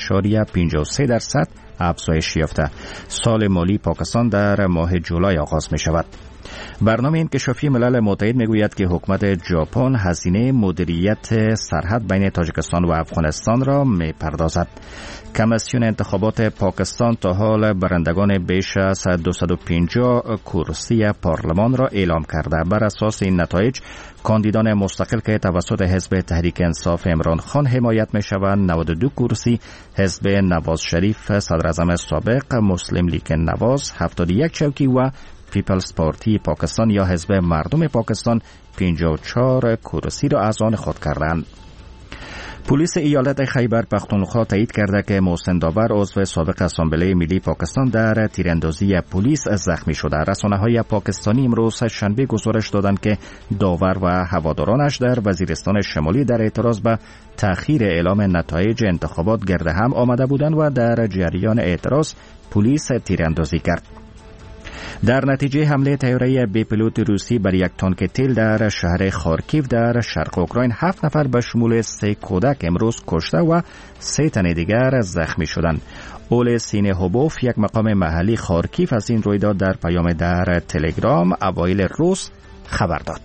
3.53% افزایش یافته. سال مالی پاکستان در ماه جولای آغاز می شود. برنامه انکشافی ملل متحد میگوید که حکومت ژاپن هزینه مدیریت سرحد بین تاجیکستان و افغانستان را میپردازد. کمیسیون انتخابات پاکستان تا حال برندگان بیش از 250 کرسی پارلمان را اعلام کرده. بر اساس این نتایج کاندیدان مستقل که توسط حزب تحریک انصاف عمران خان حمایت می شوند 92 کرسی، حزب نواز شریف صدراعظم سابق مسلم لیگ نواز 71 چوکی و پیپلز پارتی پاکستان یا حزب مردم پاکستان 54 کرسی را از آن خود کردند. پلیس ایالت خیبر پختونخوا تایید کرده که محسن داور عضو سابق اسامبله ملی پاکستان در تیراندازی پلیس زخمی شده. رسانه‌های پاکستانی امروز شنبه گزارش دادند که داور و هوادارانش در وزیرستان شمالی در اعتراض به تأخیر اعلام نتایج انتخابات گرد هم آمده بودند و در جریان اعتراض پلیس تیراندازی کرد. در نتیجه حمله طیاره بی پیلوت روسی بر یک تانک تیل در شهر خارکیو در شرق اوکراین 7 نفر به شمول 3 کودک امروز کشته و 3 تن دیگر زخمی شدند. اول سینهوبوف یک مقام محلی خارکیو از این رویداد در پیام در تلگرام اوایل روز خبر داد.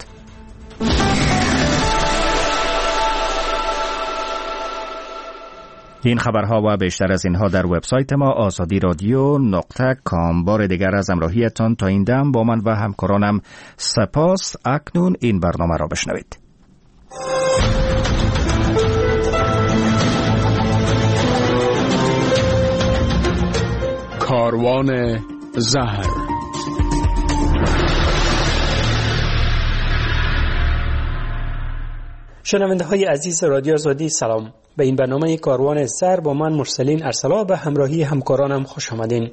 این خبرها و بیشتر از اینها در وبسایت ما azadi.radio.com. بار دیگر از همراهیتان تا این دم با من و همکارانم سپاس. اکنون این برنامه را بشنوید. کاروان زهر. شنونده های عزیز رادیو آزادی سلام. به این برنامه کاروان زهر با من مرسلین ارسلا به همراهی همکارانم خوش آمدین.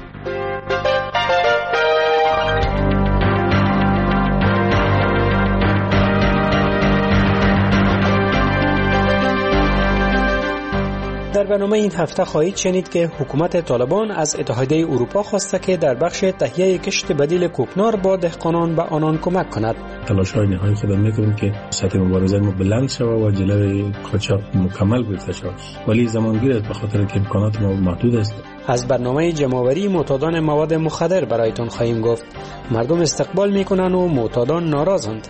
در برنامه این هفته خواهید شنید که حکومت طالبان از اتحادیه اروپا خواسته که در بخش تهیه کشت بدیل کوکنار با دهقانان به آنان کمک کند. تلاش‌های نهایی خود می‌کنیم که سطح مبارزه ما بلند شود و جلوی قاچاق مکمل گرفته شود، ولی زمانگیر است به خاطر که امکانات ما محدود است. از برنامه جمع‌آوری معتادان مواد مخدر برایتون خواهیم گفت. مردم استقبال می‌کنند و معتادان ناراضند.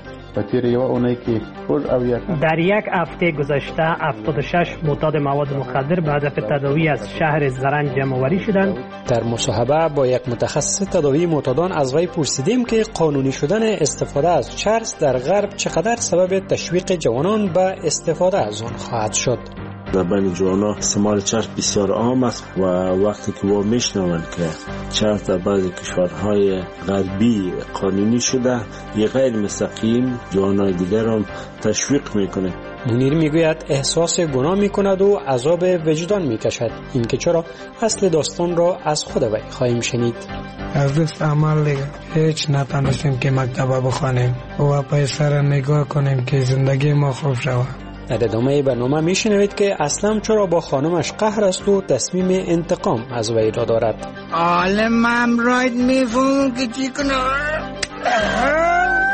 در یک هفته گذشته 76 معتاد مواد مخدر به هدف تداوی از شهر زرنج جمع‌آوری شدند. در مصاحبه با یک متخصص تداوی معتادان از وی پرسیدیم که قانونی شدن استفاده از چرس در غرب چقدر سبب تشویق جوانان به استفاده از آن خواهد شد. در بین جوانان استعمال چرس بسیار عام است و وقتی که ما میشنوند که چرس در بعضی کشورهای غربی قانونی شده، یه غیر مستقیم جوانای دیگر هم تشویق میکنه. منیر میگوید احساس گناه میکند و عذاب وجدان میکشد. این که چرا اصل داستان را از خود وی خواهیم شنید. از دست عمل دیگه هیچ نتانستیم که مکتب بخوانیم و پیسر نگاه کنیم که زندگی ما خوب شود. در ادامه برنامه میشنوید که اسلم چرا با خانمش قهر است و تصمیم انتقام از وی را دارد. عالمم راید میفهمم که چی کنم.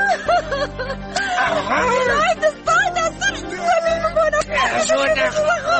راید دستان دستان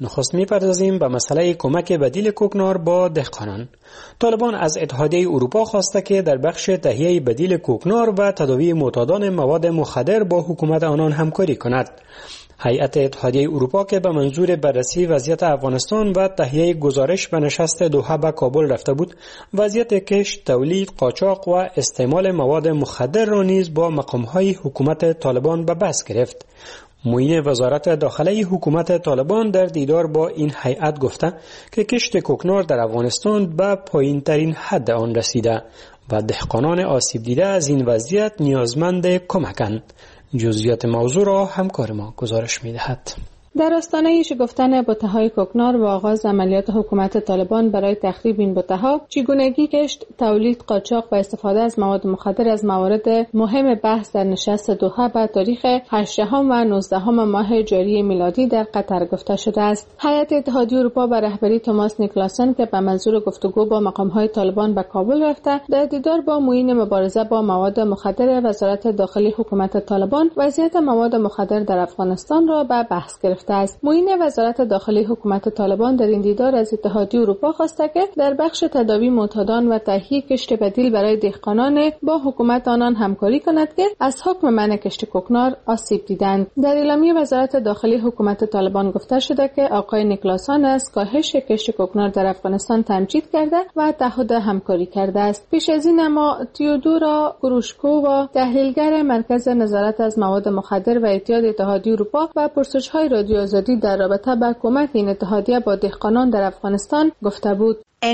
نخست می‌پردازیم به مسئله کمک بدیل کوکنار با دهقانان. طالبان از اتحادیه اروپا خواسته که در بخش تهیه بدیل کوکنار و تداوی معتادان مواد مخدر با حکومت آنان همکاری کند. هیئت اتحادیه اروپا که به منظور بررسی وضعیت افغانستان و تهیه گزارش به نشست دوحه به کابل رفته بود، وضعیت کشت، تولید، قاچاق و استعمال مواد مخدر را نیز با مقام‌های حکومت طالبان به بحث گرفت. معین وزارت داخلی حکومت طالبان در دیدار با این هیئت گفته که کشت کوکنار در افغانستان به پایین‌ترین حد آن رسیده و دهقانان آسیب دیده از این وضعیت نیازمند کمکند. جزئیات موضوع را همکار ما گزارش می‌دهد. در آستانه شکفتن بته‌های کوکنار و آغاز عملیات حکومت طالبان برای تخریب این بته‌ها، چگونگی کشت، تولید، قاچاق و استفاده از مواد مخدر از موارد مهم بحث در نشست دوحه به تاریخ 18 و 19 ماه جاری میلادی در قطر گفته شده است. هیئت اتحادیه اروپا به رهبری توماس نیکلاسن که به منظور گفتگو با مقام‌های طالبان به کابل رفته، در دیدار با معین مبارزه با مواد مخدر وزارت داخلی حکومت طالبان وضعیت مواد مخدر در افغانستان را به بحث گرفت. معین وزارت داخلی حکومت طالبان در این دیدار از اتحادیه اروپا خواسته که در بخش تداوی معتادان و تهیه کشت بدیل برای دهقانان با حکومت آنان همکاری کند که از حکم منع کشت کوکنار آسیب دیدند. در اعلامیه وزارت داخلی حکومت طالبان گفته شده که آقای نیکلاسن از کاهش کشت کوکنار در افغانستان تمجید کرده و تعهد همکاری کرده است. پیش از این اما تیودورا گروشکووا، تحلیلگر مرکز نظارت از مواد مخدر و اعتیاد اتحادیه اروپا و پرسش‌های رادیو آزادی در رابطه با کمک این اتحادیه با دهقانان در افغانستان گفته بود: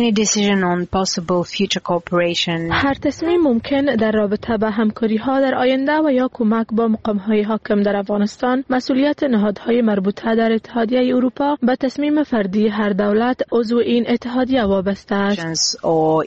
هر تصمیم ممکن در رابطه با همکاری‌ها در آینده و یا کمک با مقام‌های حاکم در افغانستان مسئولیت نهادهای مربوطه در اتحادیه اروپا به تصمیم فردی هر دولت عضو این اتحادیه وابسته است.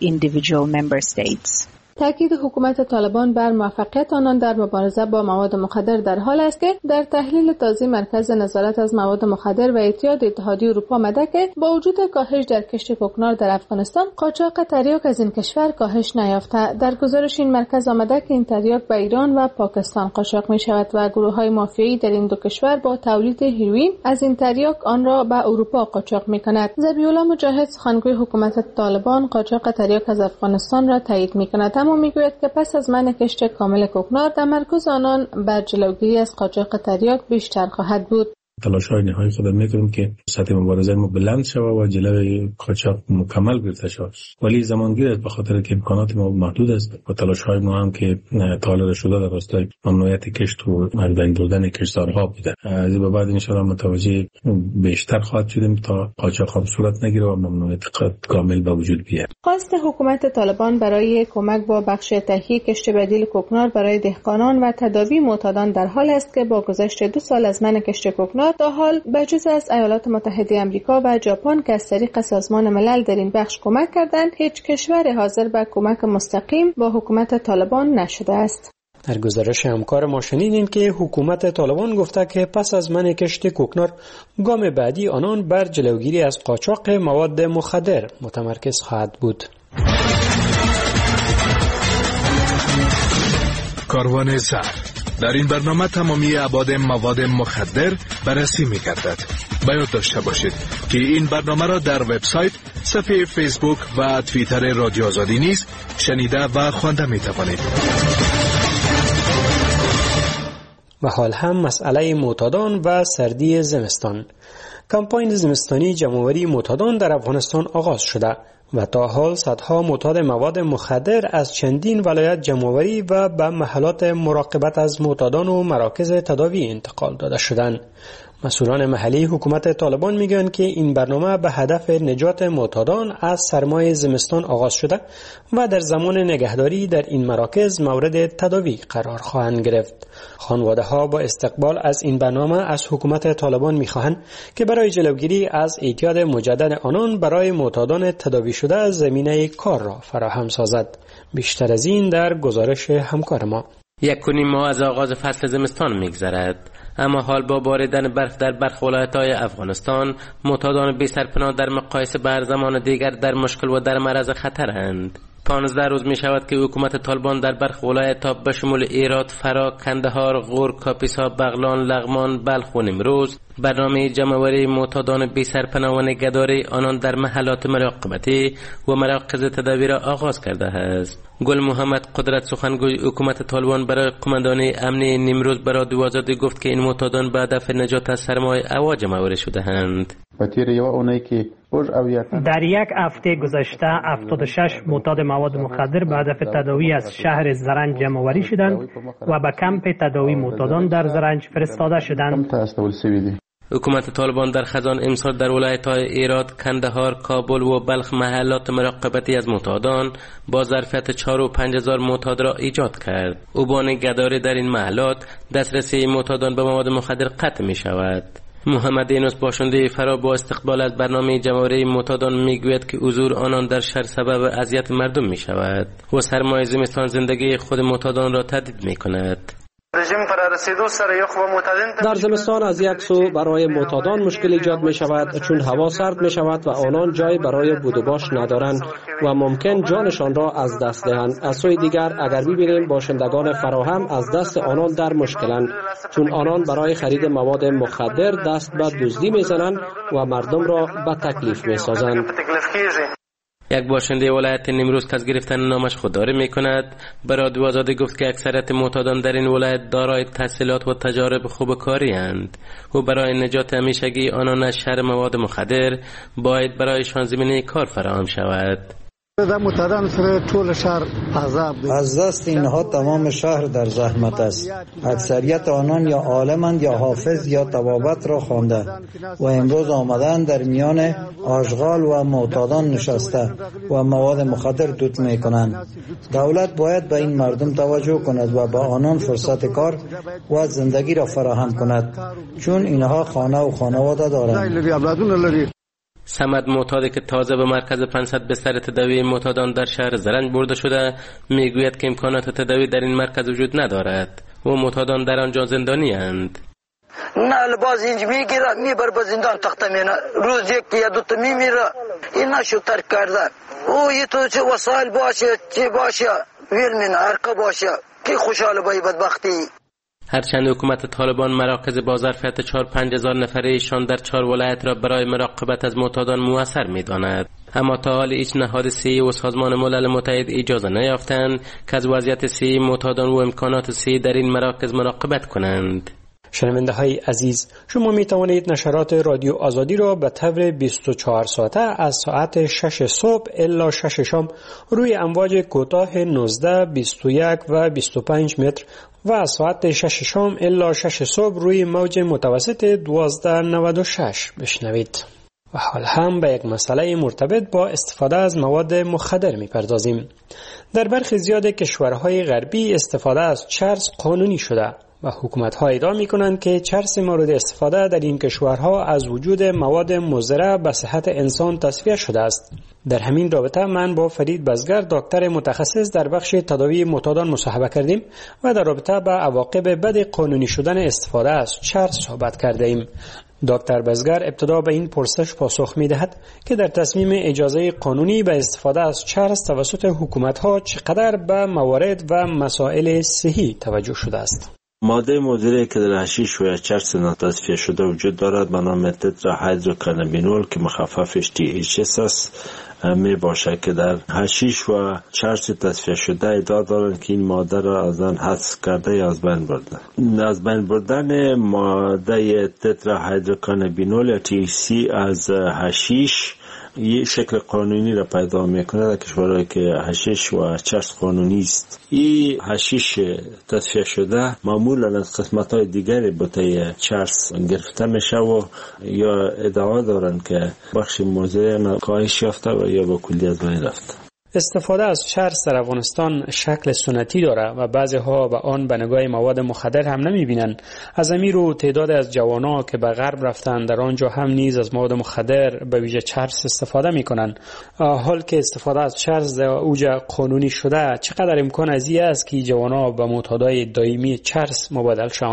تاکید حکومت طالبان بر موفقیت آنان در مبارزه با مواد مخدر در حال است که در تحلیل تازه مرکز نظارت از مواد مخدر و اعتیاد اتحادیه اروپا آمده که با وجود کاهش در کشت کوکنار در افغانستان، قاچاق تریاک از این کشور کاهش نیافته. در گزارش این مرکز آمده که این تریاک به ایران و پاکستان قاچاق می شود و گروه‌های مافیایی در این دو کشور با تولید هیروئین از این تریاک آن را به اروپا قاچاق می کند. ذبیح‌الله مجاهد، سخنگوی حکومت طالبان، قاچاق تریاک از افغانستان را تایید می کند، اما میگوید که پس از منع کشت کامل کوکنار، تمرکز آنان بر جلوگیری از قاچاق تریاک بیشتر خواهد بود. تلاش‌های نهایی خود می‌کنیم که سطح مبارزه ما بلند شود و جلوی قاچاق مکمل گرفته شود، ولی زمانگیر است به خاطر که امکانات ما محدود است و تلاش‌های ما هم که طالب شده در راستای ممنوعیت کشت و از بین بردن کشتزارها بوده. از این به بعد ان شاءالله متوجه بیشتر خواهد شدیم تا قاچاق هم صورت نگیره و ممنوعیت کامل به وجود بیاد. خواست حکومت طالبان برای کمک با بخش تهیه کشت بدیل کوکنار برای دهقانان و تداوی معتادان در حال است که با گذشت 2 سال از منع کشت کوکنار تا حال بجز از ایالات متحده آمریکا و ژاپن که از طریق سازمان ملل در این بخش کمک کردند، هیچ کشور حاضر به کمک مستقیم با حکومت طالبان نشده است. در گزارش همکار ما شنیدیم که حکومت طالبان گفته که پس از منع کشت کوکنار، گام بعدی آنان بر جلوگیری از قاچاق مواد مخدر متمرکز خواهد بود. کاروان سر در این برنامه تمامی ابعاد مواد مخدر بررسی می‌گردد. باید داشته باشید که این برنامه را در وبسایت، صفحه فیسبوک و توییتر رادیو آزادی نیز شنیده و خوانده می‌توانید. و حال هم مسئله معتادان و سردی زمستان. کمپاین زمستانی جمع‌آوری معتادان در افغانستان آغاز شده و تا حال صدها معتاد مواد مخدر از چندین ولایت جمع‌آوری و به محلات مراقبت از معتادان و مراکز تداوی انتقال داده شدند. مسئولان محلی حکومت طالبان میگن که این برنامه به هدف نجات معتادان از سرمای زمستان آغاز شده و در زمان نگهداری در این مراکز مورد تداوی قرار خواهند گرفت. خانواده‌ها با استقبال از این برنامه از حکومت طالبان میخواهند که برای جلوگیری از اعتیاد مجدد آنان برای معتادان تداوی شده زمینه کار را فراهم سازد. بیشتر از این در گزارش همکار ما. 1.5 ماه از آغاز فصل زمستان میگذرد، اما حال با باریدن برف در برخی ولایت‌های افغانستان، معتادان بی سرپناه در مقایسه با زمان دیگر در مشکل و در معرض خطرند. 15 روز می شود که حکومت طالبان در برخی ولایت‌ها به شمول هرات، فرا، کندهار، غور، کاپیسا، بغلان، لغمان، بلخ و نیمروز برنامه جمع‌آوری معتادان بی سرپناه و نگهداری آنان در محلات مراقبتی و مراکز تداوی را آغاز کرده است. گل محمد قدرت سخنگوی حکومت طالبان برای قماندانی امنی نیمروز به رادیو آزادی گفت که این معتادان به هدف نجات از سرمای هوا جمع‌آوری شده‌اند. در یک هفته گذشته 76 معتاد مواد مخدر به هدف تداوی از شهر زرنج جمع‌آوری شدند و به کمپ تداوی معتادان در زرنج فرستاده شدند. حکومت طالبان در خزان امسال در ولایت‌های هرات، کندهار، کابل و بلخ محلات مراقبتی از معتادان با ظرفیت 4 و 5 هزار معتاد را ایجاد کرد. او با نگهداری در این محلات دسترسی معتادان به مواد مخدر قطع می شود. محمد اینوس باشنده فرا با استقبال از برنامه جمع‌آوری معتادان میگوید که حضور آنان در شهر سبب اذیت مردم می شود و سرمای زمستان زندگی خود معتادان را تهدید می کند. در زمستان از یک سو برای معتادان مشکل ایجاد می شود چون هوا سرد می شود و آنان جای برای بود و باش ندارند و ممکن جانشان را از دست دهند. از سوی دیگر اگر ببینیم باشندگان فراهم از دست آنان در مشکلند چون آنان برای خرید مواد مخدر دست به دزدی می زنند و مردم را به تکلیف می سازند. یک باشنده ولایت نیمروز که از گرفتن نامش خودداری میکند به رادیو آزادی گفت که اکثریت معتادان در این ولایت دارای تحصیلات و تجارب خوب کاری اند و برای نجات همیشگی آنان از شر مواد مخدر باید برایشان زمینه کار فراهم شود. از دست اینها تمام شهر در زحمت است. اکثریت آنان یا عالمند یا حافظ یا طبابت را خوانده و امروز آمدن در میان آشغال و معتادان نشسته و مواد مخدر دود می کنند. دولت باید به این مردم توجه کند و به آنان فرصت کار و زندگی را فراهم کند چون اینها خانه و خانواده دارند. سمد معتادی که تازه به مرکز 500 بستر تداوی معتادان در شهر زرنج برده شده میگوید که امکانات تداوی در این مرکز وجود ندارد و معتادان در آنجا زندانی اند. نه لباس اینج میگیره میبر به زندان تخته مینه روز یک یا دو تا میمیره. این نشو ترک کردن او یه تو چه وسایل باشه چه باشه ویلمین ارکه باشه که خوشحال بایی بدبختی. هرچند حکومت طالبان مراکز با ظرفیت 4-5 هزار نفره ایشان در 4 ولایت را برای مراقبت از معتادان موثر می‌داند، اما تا حال هیچ نهاد صحی و سازمان ملل متحد اجازه نیافتند که از وضعیت صحی معتادان و امکانات صحی در این مراکز مراقبت کنند. شنونده های عزیز، شما می توانید نشرات رادیو آزادی را به طور 24 ساعته از ساعت 6 صبح الی 6 شام روی امواج کوتاه 19, 21 و 25 متر و از ساعت 6 شام الی 6 صبح روی موج متوسط 1296 بشنوید. و حال هم به یک مسئله مرتبط با استفاده از مواد مخدر می‌پردازیم. در برخی زیاد کشورهای غربی استفاده از چرس قانونی شده و حکومت‌ها ادعا می‌کنند که چرس مورد استفاده در این کشورها از وجود مواد مضر به صحت انسان تصفیه شده است. در همین رابطه من با فرید بزگر دکتر متخصص در بخش تداوی معتادان مصاحبه کردیم و در رابطه با عواقب بد قانونی شدن استفاده از چرس صحبت کردیم. دکتر بزگر ابتدا به این پرسش پاسخ می‌دهد که در تصمیم اجازه قانونی به استفاده از چرس توسط حکومت‌ها چقدر به موارد و مسائل صحی توجه شده است. ماده مضری که در حشیش و چرس ناتصفیه شده وجود دارد به نام تتراهیدروکانابینول که مخففش THC است می باشد که در حشیش و چرس تصفیه شده ادعا دارند که این ماده را از آن حذف کرده یا از بین برده. از بین بردن ماده تتراهیدروکانابینول یا THC از حشیش یک شکل قانونی را پیدا میکنه در کشورهایی که حشیش و چرس قانونی است. این حشیش تصفیه شده معمولا از قسمت‌های دیگری بوته چرس گرفته میشه و یا ادعا دارن که بخش مضر کاهش یافته و یا با کلی از بین رفته. استفاده از چرس در افغانستان شکل سنتی داره و بعضی‌ها به آن به نگاه مواد مخدر هم نمی‌بینند. از همین رو تعداد از جوانان که به غرب رفتن در آنجا هم نیز از مواد مخدر به ویژه چرس استفاده می‌کنند. حال که استفاده از چرس در اوج قانونی شده، چقدر امکان ازی است که جوانان به معتادای دائمی چرس مبادل شوند؟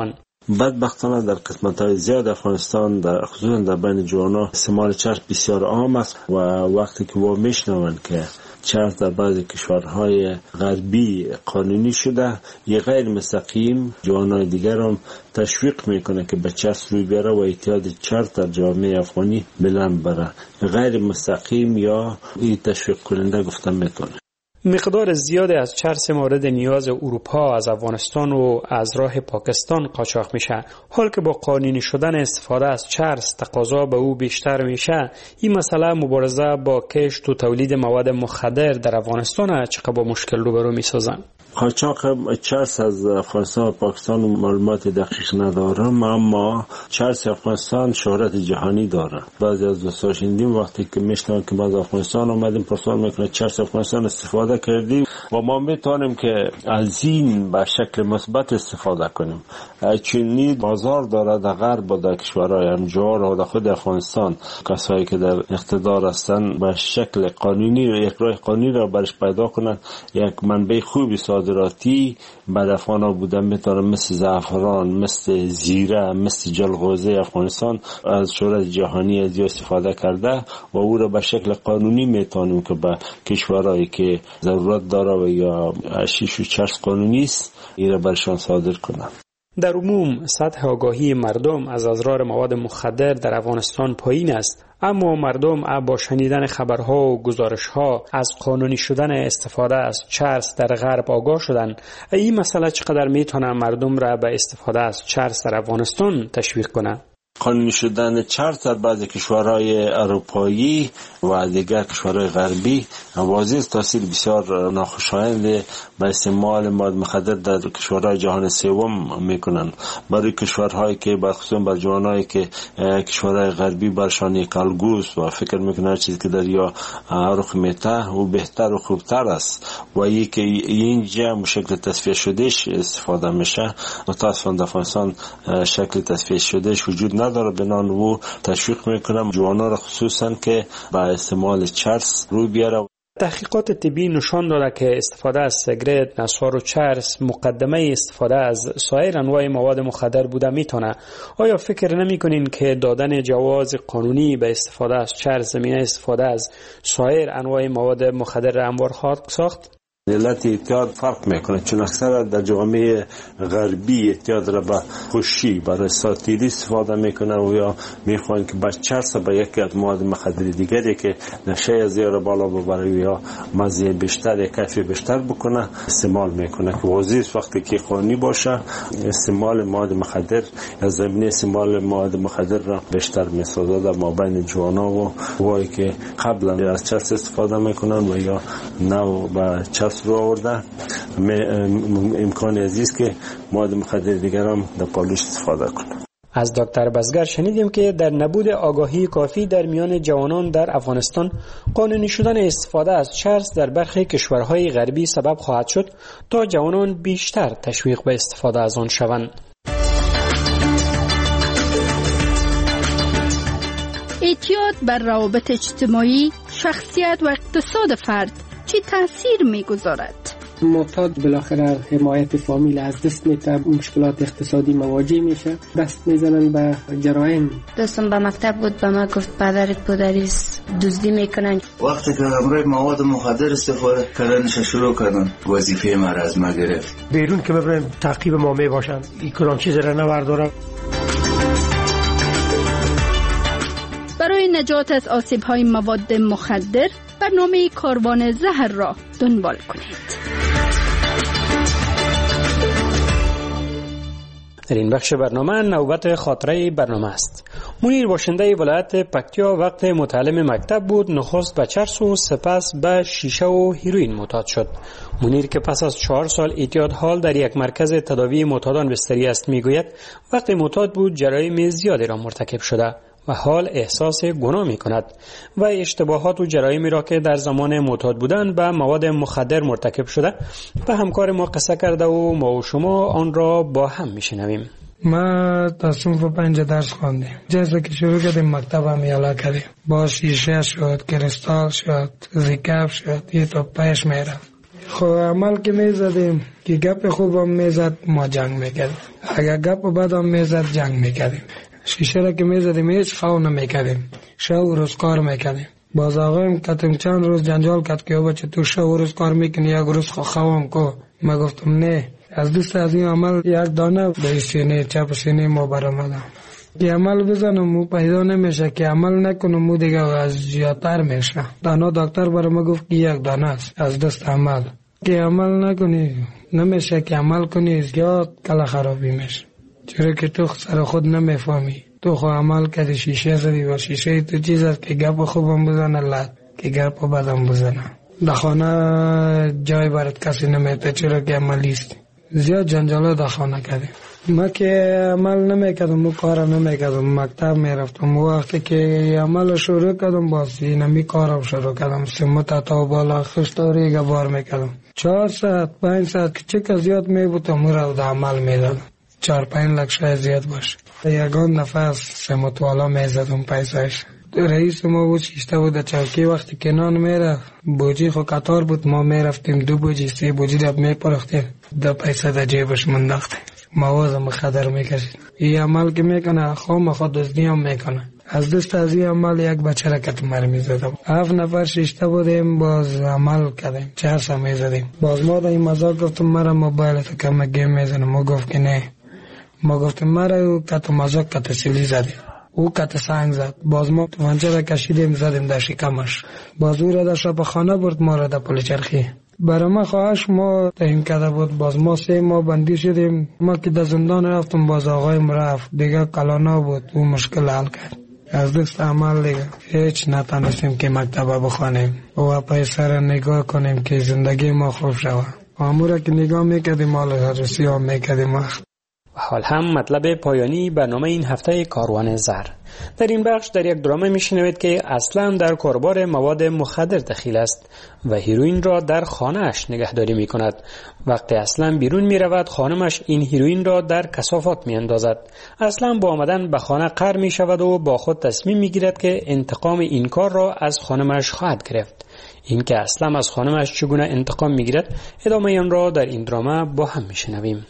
بدبختانه در قسمت‌های زیاد افغانستان خصوصا در بین جوانان استعمال چرس بسیار عام است و وقتی که ما میشنوند که چرس در بعضی کشورهای غربی قانونی شده، یه غیر مستقیم جوانای دیگر هم تشویق میکنه که به چرس روی بیاره و اعتیاد چرس در جامعه افغانی بلند بره. غیر مستقیم یا این تشویق کننده گفته میتونه. مقدار زیادی از چرس مورد نیاز اروپا از افغانستان و از راه پاکستان قاچاق میشه. حال که با قانونی شدن استفاده از چرس تقاضا به او بیشتر میشه، این مسئله مبارزه با کشت و تولید مواد مخدر در افغانستان چقدر با مشکل روبرو میسازن. قاچاق چرس از افغانستان و پاکستان معلومات دقیق ندارم، اما چرس افغانستان شهرت جهانی داره. بعضی از دوستان شنیدیم وقتی که میشنن که باز افغانستان اومدیم پرسان میکنه چرس افغانستان استفاده کردیم و ما میتونیم که از این به شکل مثبت استفاده کنیم. چینی بازار داره در غرب و در کشورهای همجوار و در خود افغانستان. کسایی که در اقتدار هستن به شکل قانونی و یک راه قانونی را برش پیدا کنن، یک منبع خوبی صادراتی بعد افغانا بودن میتونه مثل زعفران، مثل زیره، مثل جلغوزه افغانستان از شهرت جهانی از استفاده کرده و او را به شکل قانونی میتونیم که به کشورهایی که ضرورت داره و یا حشیش و چرس قانونی است این را برشان صادر کنند. در عموم سطح آگاهی مردم از اضرار مواد مخدر در افغانستان پایین است، اما مردم با شنیدن خبرها و گزارشها از قانونی شدن استفاده از چرس در غرب آگاه شدند. این مسئله چقدر میتونه مردم را به استفاده از چرس در افغانستان تشویق کنه؟ قانونی شدن چرس در بعضی کشورهای اروپایی و دیگر کشورهای غربی واضح تاثیر بسیار ناخوشایند به استعمال مواد مخدر در کشورهای جهان سوم میکنن. برای کشورهایی که خصوصا بر جوانایی که کشورهای غربی برشان کالگوس و فکر میکنن هر چیزی که در یا رخ میته و بهتر و خوبتر است و یکی اینجا شکل تصفیه شدهش استفاده میشه. متاسفانه در افغانستان شکل تصفیه شدهش وجود نداره. بنان او تشویق میکنم جوانان را خصوصا که با استعمال چرس روی بیاره. تحقیقات طبی نشان داده که استفاده از سیگرت، نسوار و چرس مقدمه استفاده از سایر انواع مواد مخدر بوده میتونه. آیا فکر نمیکنین که دادن جواز قانونی به استفاده از چرس زمینه استفاده از سایر انواع مواد مخدر هموار خواهد ساخت؟ علت اعتیاد فرق میکنه، چون اکثر در جامعه غربی اعتیاد را به خوشی برای ساتیری استفاده میکنه و یا میخوان که با چرس به یک از مواد مخدر دیگری که نشه زیاد بالا ببره یا مزه بیشتر یا کیفی بیشتر بکنه استعمال میکنه که واضح وقتی که قانونی باشه استعمال مواد مخدر از زمینه استعمال مواد مخدر را بیشتر میسازه در مابین جوانا و وایی که قبلا از چرس استفاده میکنن و یا نو با چرس رو آورده امکان عزیز که مواد مخدر دیگر هم در پالوش استفاده کنه. از دکتر بزگر شنیدیم که در نبود آگاهی کافی در میان جوانان در افغانستان قانونی شدن استفاده از چرس در برخی کشورهای غربی سبب خواهد شد تا جوانان بیشتر تشویق به استفاده از آن شوند. اعتیاد بر روابط اجتماعی، شخصیت و اقتصاد فرد چی تأثیر می‌گذارد؟ معتاد بالاخره حمایت فامیل از دست میده، مشکلات اقتصادی مواجه میشه، دست میزنن به جرایم. دوستم به مکتب بود به ما گفت پدرت پدریست دزدی میکنن. وقتی که همراه مواد مخدر استفاده کردنش شروع کردن وظیفه ما را از ما گرفت. بیرون که ببرن تعقیب ما میباشن این کدام چیز را نبردارم. برای نجات از آسیب‌های مواد مخدر برنامه کاروان زهر را دنبال کنید. در این بخش برنامه نوبت خاطره برنامه است. منیر باشنده ولایت پکتیا وقت متعلم مکتب بود نخست به چرس و سپس به شیشه و هیروئین معتاد شد. منیر که پس از 4 سال اعتیاد حال در یک مرکز تداوی معتادان بستری است میگوید وقتی معتاد بود جرایم زیادی را مرتکب شده و حال احساس گناه می کند و اشتباهات و جرایمی را که در زمان معتاد بودن به مواد مخدر مرتکب شده به همکار ما قصه کرده و ما و شما آن را با هم می شنویم. ما تا صنف 5 درس خواندیم. جلسه که شروع کردیم مکتب هم یالا کردیم. با شیشه شد، کریستال شد، زیکاف شد، یه تا پیش میرم. خب عمل که میزدیم که گپ خوبم میزد ما جنگ میکردیم، اگر گپ بدم میزد جنگ میکردیم. شیشه را که میزدیم هیچ خو نمیکردیم، شب و روز کار میکردیم. باز آقایم کتم چند روز جنجال کرد که بچه تو شب و روز کار میکنی یک روز خوام کو. ما گفتم نه، از دوست از این عمل یک دانه به سینه چپ سینه ما برآمدم که عمل بزنم و پیدا نمیشه، که عمل نکنم مو دیگه از زیادتر میشه. دانا دکتر برای ما گفت که یک دانه است از دست عمل، که عمل نکنی نمیشه، که عمل کنی زیاد کلا خرابی میشه، چرا که تو سر خود نمیفهمی. تو خو عمل کردی شیشه زدی و شیشه تو چیز است که گپ خوبم بزنه لط، که گپ بدم بزنه. در خانه جای برات کسی نمیته، چرا که عملیست. زیاد جنجالا در خانه کردیم. ما که عمل نمیکردم و کار نمیکردم، مکتب میرفتم. وقتی که عمل شروع کردم باز اینمی کارم شروع کردم. سمت تا بالا خشتاری بار میکردم. 4 ساعت 5 ساعت که چه زیاد میبودم را در عمل میدادم. 4-5 لک شاید زیاد باشه. یگان نفس سمت والا میزدم پیسایش. رئیس ما بود شیشته بود چوکی. وقتی که نان میره بوجی خو قطار بود، ما میرفتیم 2 بوجی 3 بوجی دب میپرختیم، 2 پیسه در جیبش منداختیم. موازم مخدر میکشید. این عمل که میکنه خام خود دزدی هم میکنه. از دست از این عمل یک بچه را کت مر میزدم. 7 نفر شیشته بودیم، باز عمل کردیم 4 سا میزدیم. باز ما را این مزاق گفتم مرا موبایل تو کم گیم میزنم. ما گفت که نه. ما گفتم مرا کت مزاق کت سیلی زدیم. او کت سنگ زد. باز ما توانچه را کشیدیم زدیم در شکمش. باز او را در شب خانه برد، ما را در پل چرخی. برای ما خواهش ما تعیین کرده بود. باز ما 3 ماه بندی شدیم. ما که در زندان رفتم باز آقایم رفت دیگه کلانا بود، او مشکل حل کرد. از دست عمل دیگه هیچ نتانستیم که مکتب بخوانیم و پیسر نگاه کنیم که زندگی ما خوب شود. امورا که نگاه میکردیم مال هرسی هم میکردیم وقت. و حال هم مطلب پایانی برنامه این هفته کاروان زر. در این بخش در یک درامه میشنوید که اصلا در کاربار مواد مخدر دخیل است و هیروئین را در خانه‌اش نگهداری میکند. وقتی اصلا بیرون میرود خانمش این هیروئین را در کثافات میاندازد. اصلا با آمدن به خانه قهر میشود و با خود تصمیم میگیرد که انتقام این کار را از خانمش خواهد گرفت. این که اصلا از خانمش چگونه انتقام میگیرد ادامه آن را در این درامه با هم میشنویم.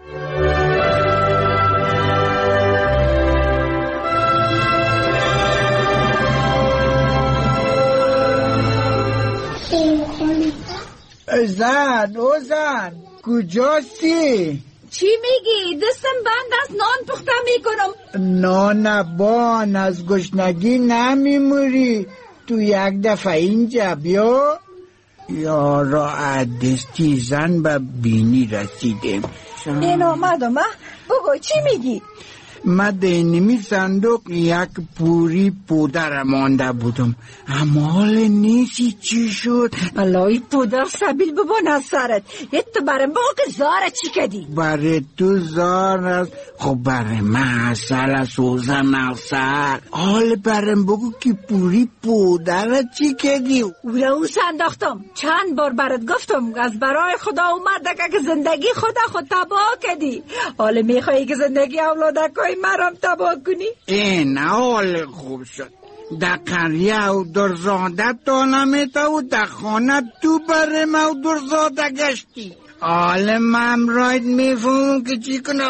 زن کجاستی؟ چی میگی؟ دستم بند است، نان پخته میکنم. نان بان از گشنگی نمیموری. تو یک دفعه اینجا بیا. یارا دستی زن به بینی رسیدیم. این آمدم. بگو چی میگی؟ من دینمی صندوق یک پوری پودر مانده بودم. اما حال نیستی چی شد؟ الهی پودر سبیل ببان از سرت. تو برم بگو که زاره چی کدی؟ برای تو زار است. خب برای من اصل سوزن اصل. حال برم بگو که پوری پودر چی کدی؟ او سنداختم. چند بار برات گفتم از برای خدا اومده که زندگی خود تباه کدی. حال میخوایی که زندگی اولادکای مرام تباه کنی؟ این حال خوب شد. در قریه او درزاده تا نمیتا و در خانه تو بره او درزاده گشتی. حال من راید میفهمم که چی کنه.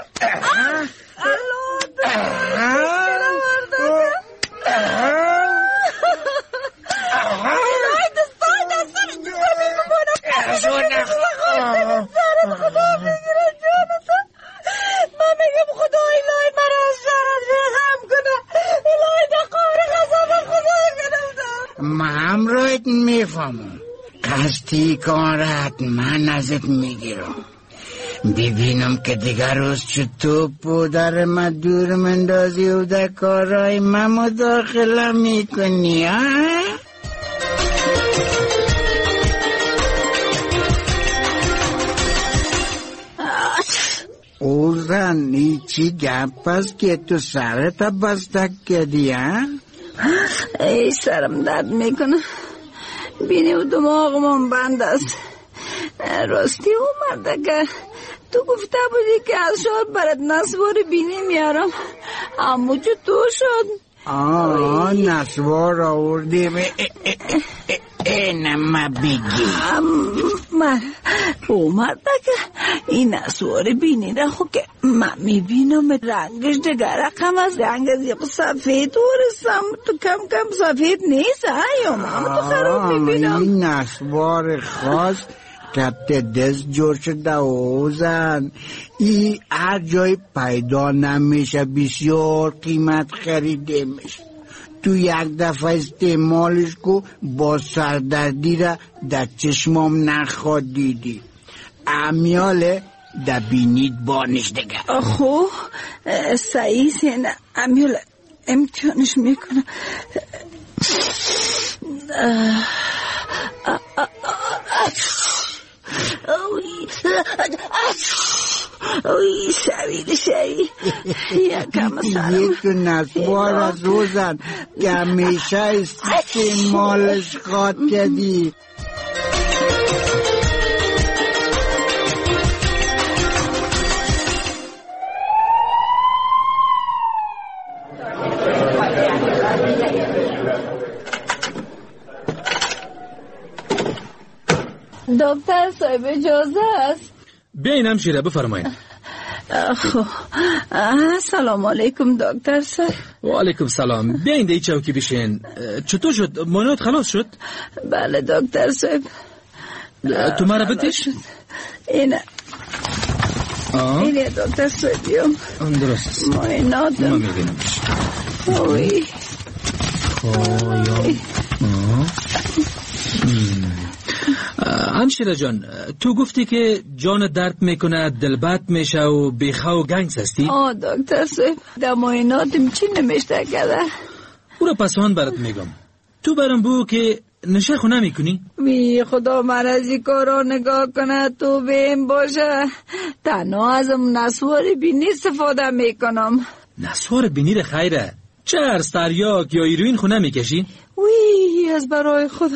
من میگم خدا الهی مرا از شرط رحم کنه. الهی در قهر غضب خدا گرفتم. من رایت میفهمم. قصدی کارت من ازت میگیرم. ببینم که دیگر روز چطور پودر من دور مندازی و در کارهای من مداخله میکنی. او زنی چی گپ است که تو سرت بستک کردی؟ ای سرم درد میکنه. بینی و دماغم بند است. راستی اومده که تو گفته بودی که از شهر برات نسوار بینی میارم. اما چطور شد؟ نسوار آوردیم. اینم بگی من اومد که این نسوار بینی را خو که من میبینم رنگش دیگر رقم از رنگ از سفید ورسم تو کم کم سفید نیست یا من تو خراب میبینم این نسوار خاص کبت دست جور شده اوزن ای هر جای پیدا نمیشه بسیار قیمت خریده میشه تو یک دفعه استعمالش کو با سردردی را در چشمام نخواد دیدی امیاله در بینید بانش دیگه خو سعی سینه امیاله امتحانش میکنم اوی شوید یکم سرم یک نسوار از روزن که همیشه استعمالش خواد کردی دکتر صاحب اجازه است بیاین همشیره بفرمایید سلام علیکم دکتر صاحب و علیکم سلام بیاین دی چوکی بشین چطور شد مانوت خلاص شد بله دکتر صاحب تو مرا بتش اینه دکتر صاحب درست مانوت ما میبینم اوی همشیره جان تو گفتی که جان درد میکنه دل بد میشه و بیخوا و گنگس هستی؟ دکتر صاحب در معایناتم چی نمیشته کرده؟ او را پسان برات میگم تو برام بگو که نشه خو نمیکنی؟ وی خدا من از این کارا نگاه کنه تو بهم باشه تنها ازم نسوار بینی استفاده میکنم نسوار بینی را خیره چرس تریاک یا ایروین خو نمیکشی؟ وی از برای خدا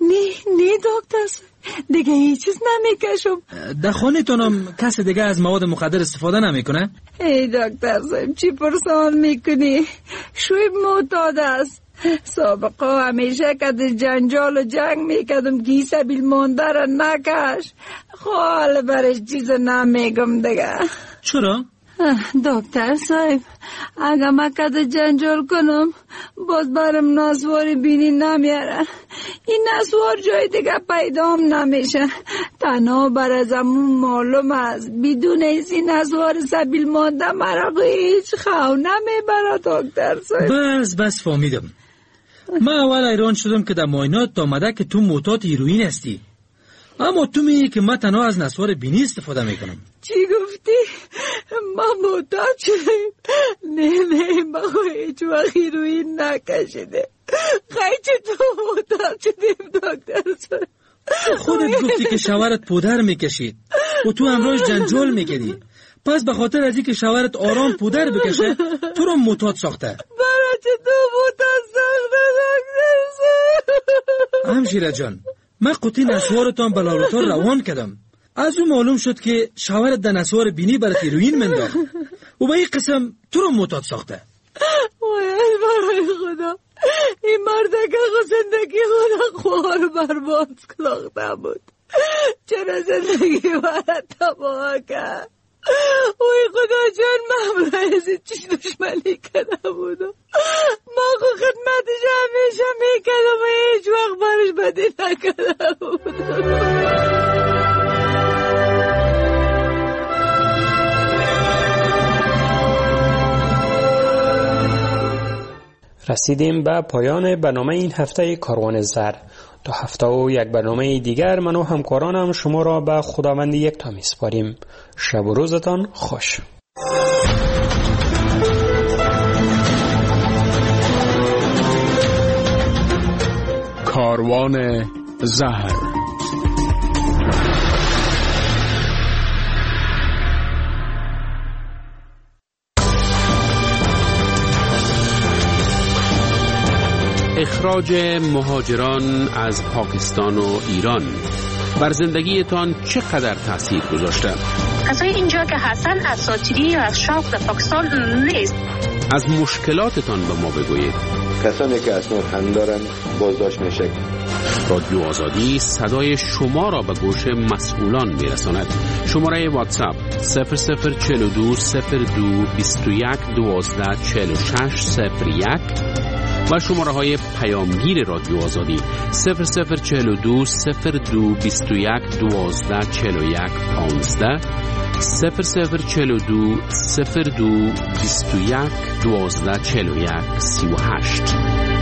نه دکتر دیگه هیچ چیز نمیکشم در خانه تونم کس دیگه از مواد مخدر استفاده نمیکنه؟ ای دکتر صاحب چی پرسان میکنی؟ شویب معتاد است سابقا همیشه که در جنجال و جنگ میکردم که سبیل مانده را نکش خال برش چیز نمیگم دیگه چرا؟ دکتر صاحب اگه من که جنجال کنم باز برم نسوار بینی نمیاره این نسوار جای دیگه پیدام نمیشه تنها بر ازمون معلوم است بدون این نسوار سبیل مانده مرا هیچ خو نمیبره دکتر صاحب بس فهمیدم من اول ایران شدم که در معاینات آمده که تو معتاد هیروئین هستی اما تو میگی که من تنها از نسوار بینی استفاده میکنم چی گفتی؟ من معتاد شدم نه من هیچ وقت هیروئین نکشیده خیلی تو معتاد شدیم دکتر صاحب خودت گفتی که شوهرت پودر میکشید و تو امروز جنجال میکردی پس به خاطر از اینکه شوهرت آرام پودر بکشه تو رو معتاد ساخته برای چه تو معتاد ساخته دکتر صاحب همشیره جان من قطعی نسوارتان به لابراتوار روان کردم از اون معلوم شد که شوهرت در نسوار بینی برات هیروئین منداخت و به این قسم تو رو معتاد ساخته وای برای خدا این مردکه زندگی خدا خوار برباد ساخته بود چرا زندگی برات تباه کرد وای خدا جان من برای چیز دشمنی کرده بودم ما خود خدمتش همیشه میکردم و هیچ وقت برش بدی نکرده بودم رسیدیم به پایان برنامه این هفته کاروان زر. تا هفته و یک برنامه دیگر من و همکارانم شما را به خداوند یکتا میسپاریم. شب و روزتان خوش. کاروان زهر. اخراج مهاجران از پاکستان و ایران بر زندگیتان چقدر تأثیر گذاشته؟ کسای اینجا که هستن اساطیری یا از شوق در پاکستان نیست. از مشکلاتتان به ما بگویید. کسانی که اسناد هم دارن بازداشت میشه. رادیو آزادی صدای شما را به گوش مسئولان میرساند. شماره واتساپ 0042 02 21 12 46 01 و شماره های پیامگیر رادیو آزادی 0042 02 21 12 41 15 0042 02 21 12 41 38.